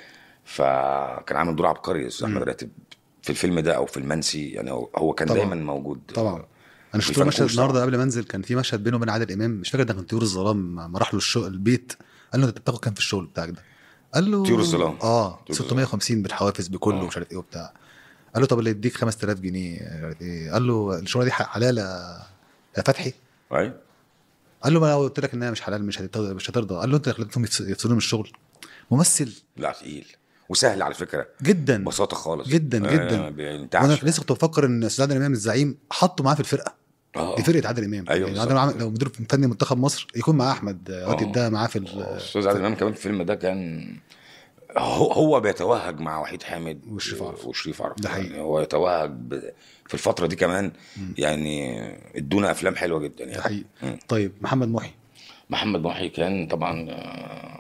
فكان عامل دور عبقري استاذ احمد راتب في الفيلم ده او في المنسي يعني. هو- هو كان طبعاً. دايما موجود. طبعا. انا شفت الفنكوش مشهد النهارده طبعاً. قبل ما انزل، كان في مشهد بينه وبين عادل امام، مش فاكر ده كان طيور الظلام، ما راح له الشغل البيت قال له انت بتاخد كام في الشغل بتاعك ده؟ قال له طيور الظلام. اه طيور ستمية وخمسين بالحوافز بكله ومش عارف ايه وبتاع. قال له طب اللي يديك خمسة آلاف جنيه مش عارف ايه. قال له الشغله دي حلال يا فتحي؟ ايوه قال له ما انا قلت لك انها مش حلال مش هترضى مش هترضى. قال له انت خليتهم يفصلوا من الشغل. ممثل لا تقيل وسهل على فكره جدا ببساطه خالص جدا جدا. آه بينتعش. وانا لسه كنت بفكر ان استاذ عادل امام الزعيم حطه معاه في الفرقه. آه. دي فرقه عادل امام. أيوة يعني عادل امام لو مدير فني منتخب مصر يكون معاه احمد راتب ده معاه في ال- استاذ عادل امام كمان في الفيلم ده كان هو هو بيتوهج مع وحيد حامد وشريف عرفة. وشريف عرفة. ده حقيقي. يعني هو يتوهج ب... في الفتره دي كمان. يعني ادونا افلام حلوه جدا يعني. ده حقيقي. مم. طيب محمد محي. محمد محي كان طبعا آه،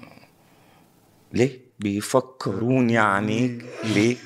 ليه بيفكرون يعني ليه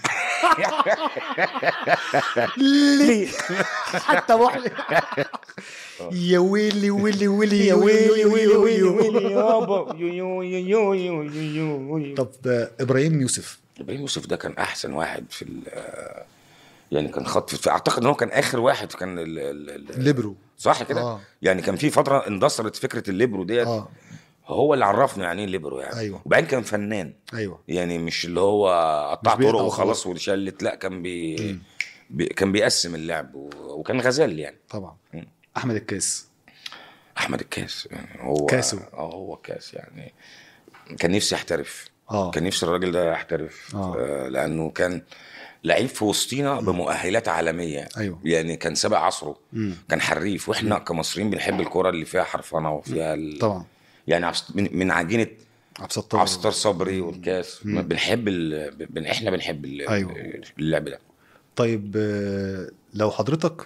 ليه حتى محي يا ويلي ويلي ويلي يا ويلي ويلي ويلي يابا يو يو يو يو يو يو. طب آه، ابراهيم يوسف. ابراهيم يوسف ده كان احسن واحد في ال يعني كان خط في اعتقد ان هو كان اخر واحد كان ال ال ال ليبرو. صح كده. آه. يعني كان في فتره اندثرت فكره الليبرو ديت. اه هو اللي عرفنا يعني ايه الليبرو يعني. أيوة. وبعدين كان فنان ايوه يعني، مش اللي هو قطع مش بيقطع طرق وخلاص. وخلاص وشلت، لا كان بي... بي كان بيقسم اللعب و... وكان غزال يعني. طبعا. مم. احمد الكاس. احمد الكاس يعني هو كاسو. اه هو كاس يعني. كان نفسي احترف. اه كان نفسي الراجل ده يحترف. آه. آه لانه كان لعيب في وسطينا بمؤهلات عالميه. أيوة. يعني كان سابق عصره. مم. كان حريف، واحنا مم. كمصريين بنحب الكره اللي فيها حرفنه وفيها ال... طبعا. يعني عبس- من, من عجينه عبد الستار. عبد الستار صبري والكاس. بنحب ال... بن... احنا بنحب ال... أيوة. اللعب ده. طيب آه، لو حضرتك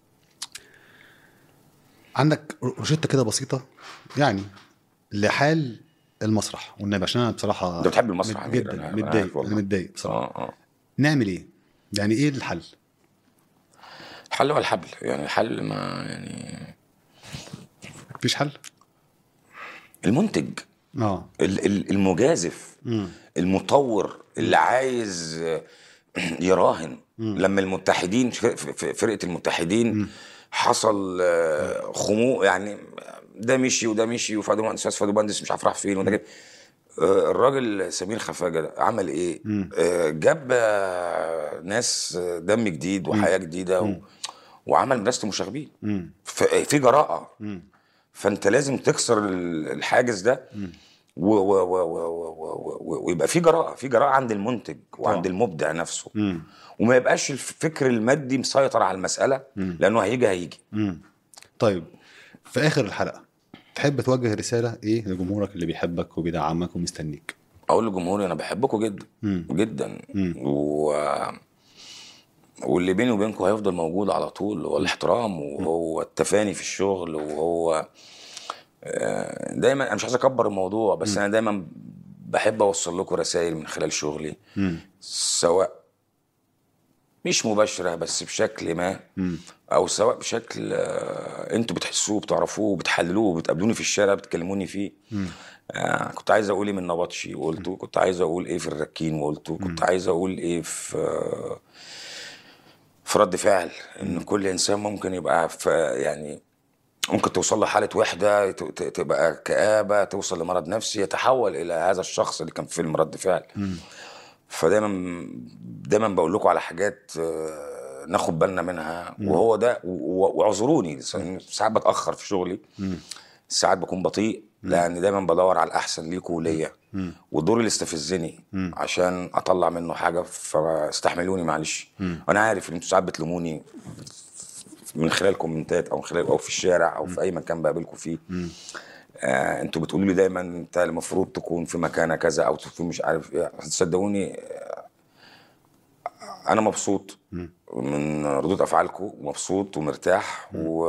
عندك روشته كده بسيطه يعني لحال المسرح والنبي، عشان انا بصراحه انت بتحب المسرح مت- يا جدا أمير، أنا متضايق. عارف والله. انا متضايق بصراحه. اه اه نعمل ايه يعني؟ ايه الحل؟ الحل هو الحبل يعني. الحل ما يعني مفيش حل. المنتج اه ال- ال- المجازف امم المطور اللي عايز يراهن. لما المتحدين ف- ف- فرقة المتحدين حصل آه، خمو يعني، ده مشي وده مشي وفادو مهندس فادو مهندس مش عارف راح فين وده جاب. آه، الراجل سمير خفاجة ده عمل ايه؟ آه، جاب آه، ناس آه، دم جديد وحياة جديدة و- وعمل مدرسة المشاغبين. امم ف- في جراءة. امم فانت لازم تكسر ال- الحاجز ده و- و- و- و- و- و- ويبقى في جراءة في جراءة عند المنتج وعند طبعا. المبدع نفسه. امم وما يبقاش الفكر المادي مسيطر على المسألة، لأنه هيجي هيجي. امم طيب في اخر الحلقه تحب توجه رساله ايه لجمهورك اللي بيحبك وبيدعمك ومستنيك؟ أقول لجمهوري أنا بحبكم جدا مم. جدا. مم. و... واللي بيني وبينكم هيفضل موجود على طول هو الاحترام وهو التفاني في الشغل وهو آه، دايما أنا مش عايز أكبر الموضوع، بس أنا دايما بحب أوصل لكم رسائل من خلال شغلي. مم. سواء مش مباشره بس بشكل ما، مم. او سواء بشكل آه، انتوا بتحسوه بتعرفوه بتحللوه بتقابلوني في الشارع بتكلموني فيه. مم. آه كنت عايز اقول ايه من نبطشي وقلته، كنت عايز اقول ايه في الركين وقلته، كنت عايز اقول ايه في آه في رد فعل ان كل انسان ممكن يبقى في يعني ممكن توصل له حالة وحدة، ت- ت- تبقى كآبة، توصل لمرض نفسي يتحول إلى هذا الشخص اللي كان في فيلم رد فعل. فدايما دايما بقول لكم على حاجات آه، ناخد بالنا منها، وهو ده و- و- واعذروني ساعات بتأخر في شغلي، ساعات بكون بطيء لأن دايما بدور على الأحسن ليكوا وليا، والدور اللي استفزني عشان أطلع منه حاجة، فاستحملوني معلش. أنا عارف إن انتوا ساعات بتلوموني من خلال كومنتات او من خلال او في الشارع او في اي مكان بقابلكم فيه. آه انتوا بتقولوا لي دايما انت المفروض تكون في مكانه كذا او تكون مش عارف ايه. صدقوني آه انا مبسوط من ردود افعالكم، ومبسوط ومرتاح و...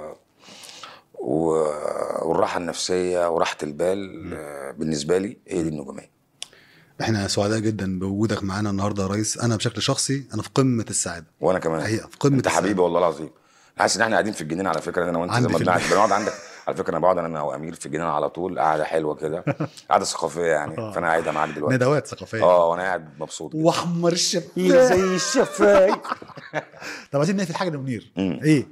و... والراحه النفسيه وراحه البال آه بالنسبه لي هي دي النجوميه. احنا سعداء جدا بوجودك معانا النهارده يا ريس. انا بشكل شخصي انا في قمه السعاده. وانا كمان حقيقه في قمه انت السعادة. حبيبي والله العظيم. حاسس ان احنا قاعدين في الجنينه على فكره انا وانت زي عندي ما في بنقعد البيت. بنقعد عندك. على فكره انا بقعد انا وامير في الجنينه على طول، قاعده حلوه كده قاعده ثقافيه يعني. فانا قاعده معاك دلوقتي ندوات ثقافيه. اه وانا قاعد مبسوط جدا. واحمر الشفايف زي الشفايف. طب عايزين نقفل حاجه لمنير. ايه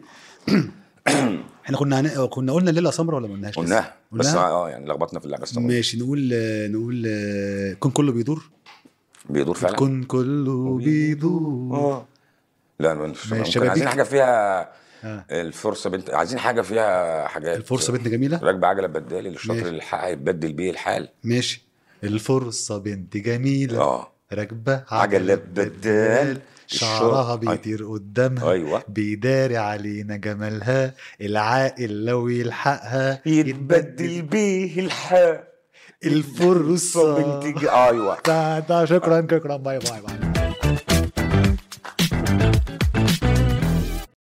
احنا كنا هن... كنا قلنا ليله سمراء ولا ما قلناش؟ قلناها بس اه يعني لخبطنا في اللعبه. ماشي نقول نقول كون كله بيدور. بيدور فعلا. كون كله بيدور. اه لا مش ماشي. ممكن. عايزين حاجه فيها آه. الفرصه بنت، عايزين حاجه فيها حاجات. الفرصه بنت جميله راكبه عجله بدالي للشاطر ماشي. اللي الحق هيتبدل بيه الحال. ماشي. الفرصه بنت جميله اه راكبه عجله بدال شعرها الشر- بيطير قدامها ايوه بيداري علينا جمالها العاقل لو يلحقها يتبدل بيه الحال. الفرصه بنت ج- ايوه تا- تا- شكرا شكرا باي باي باي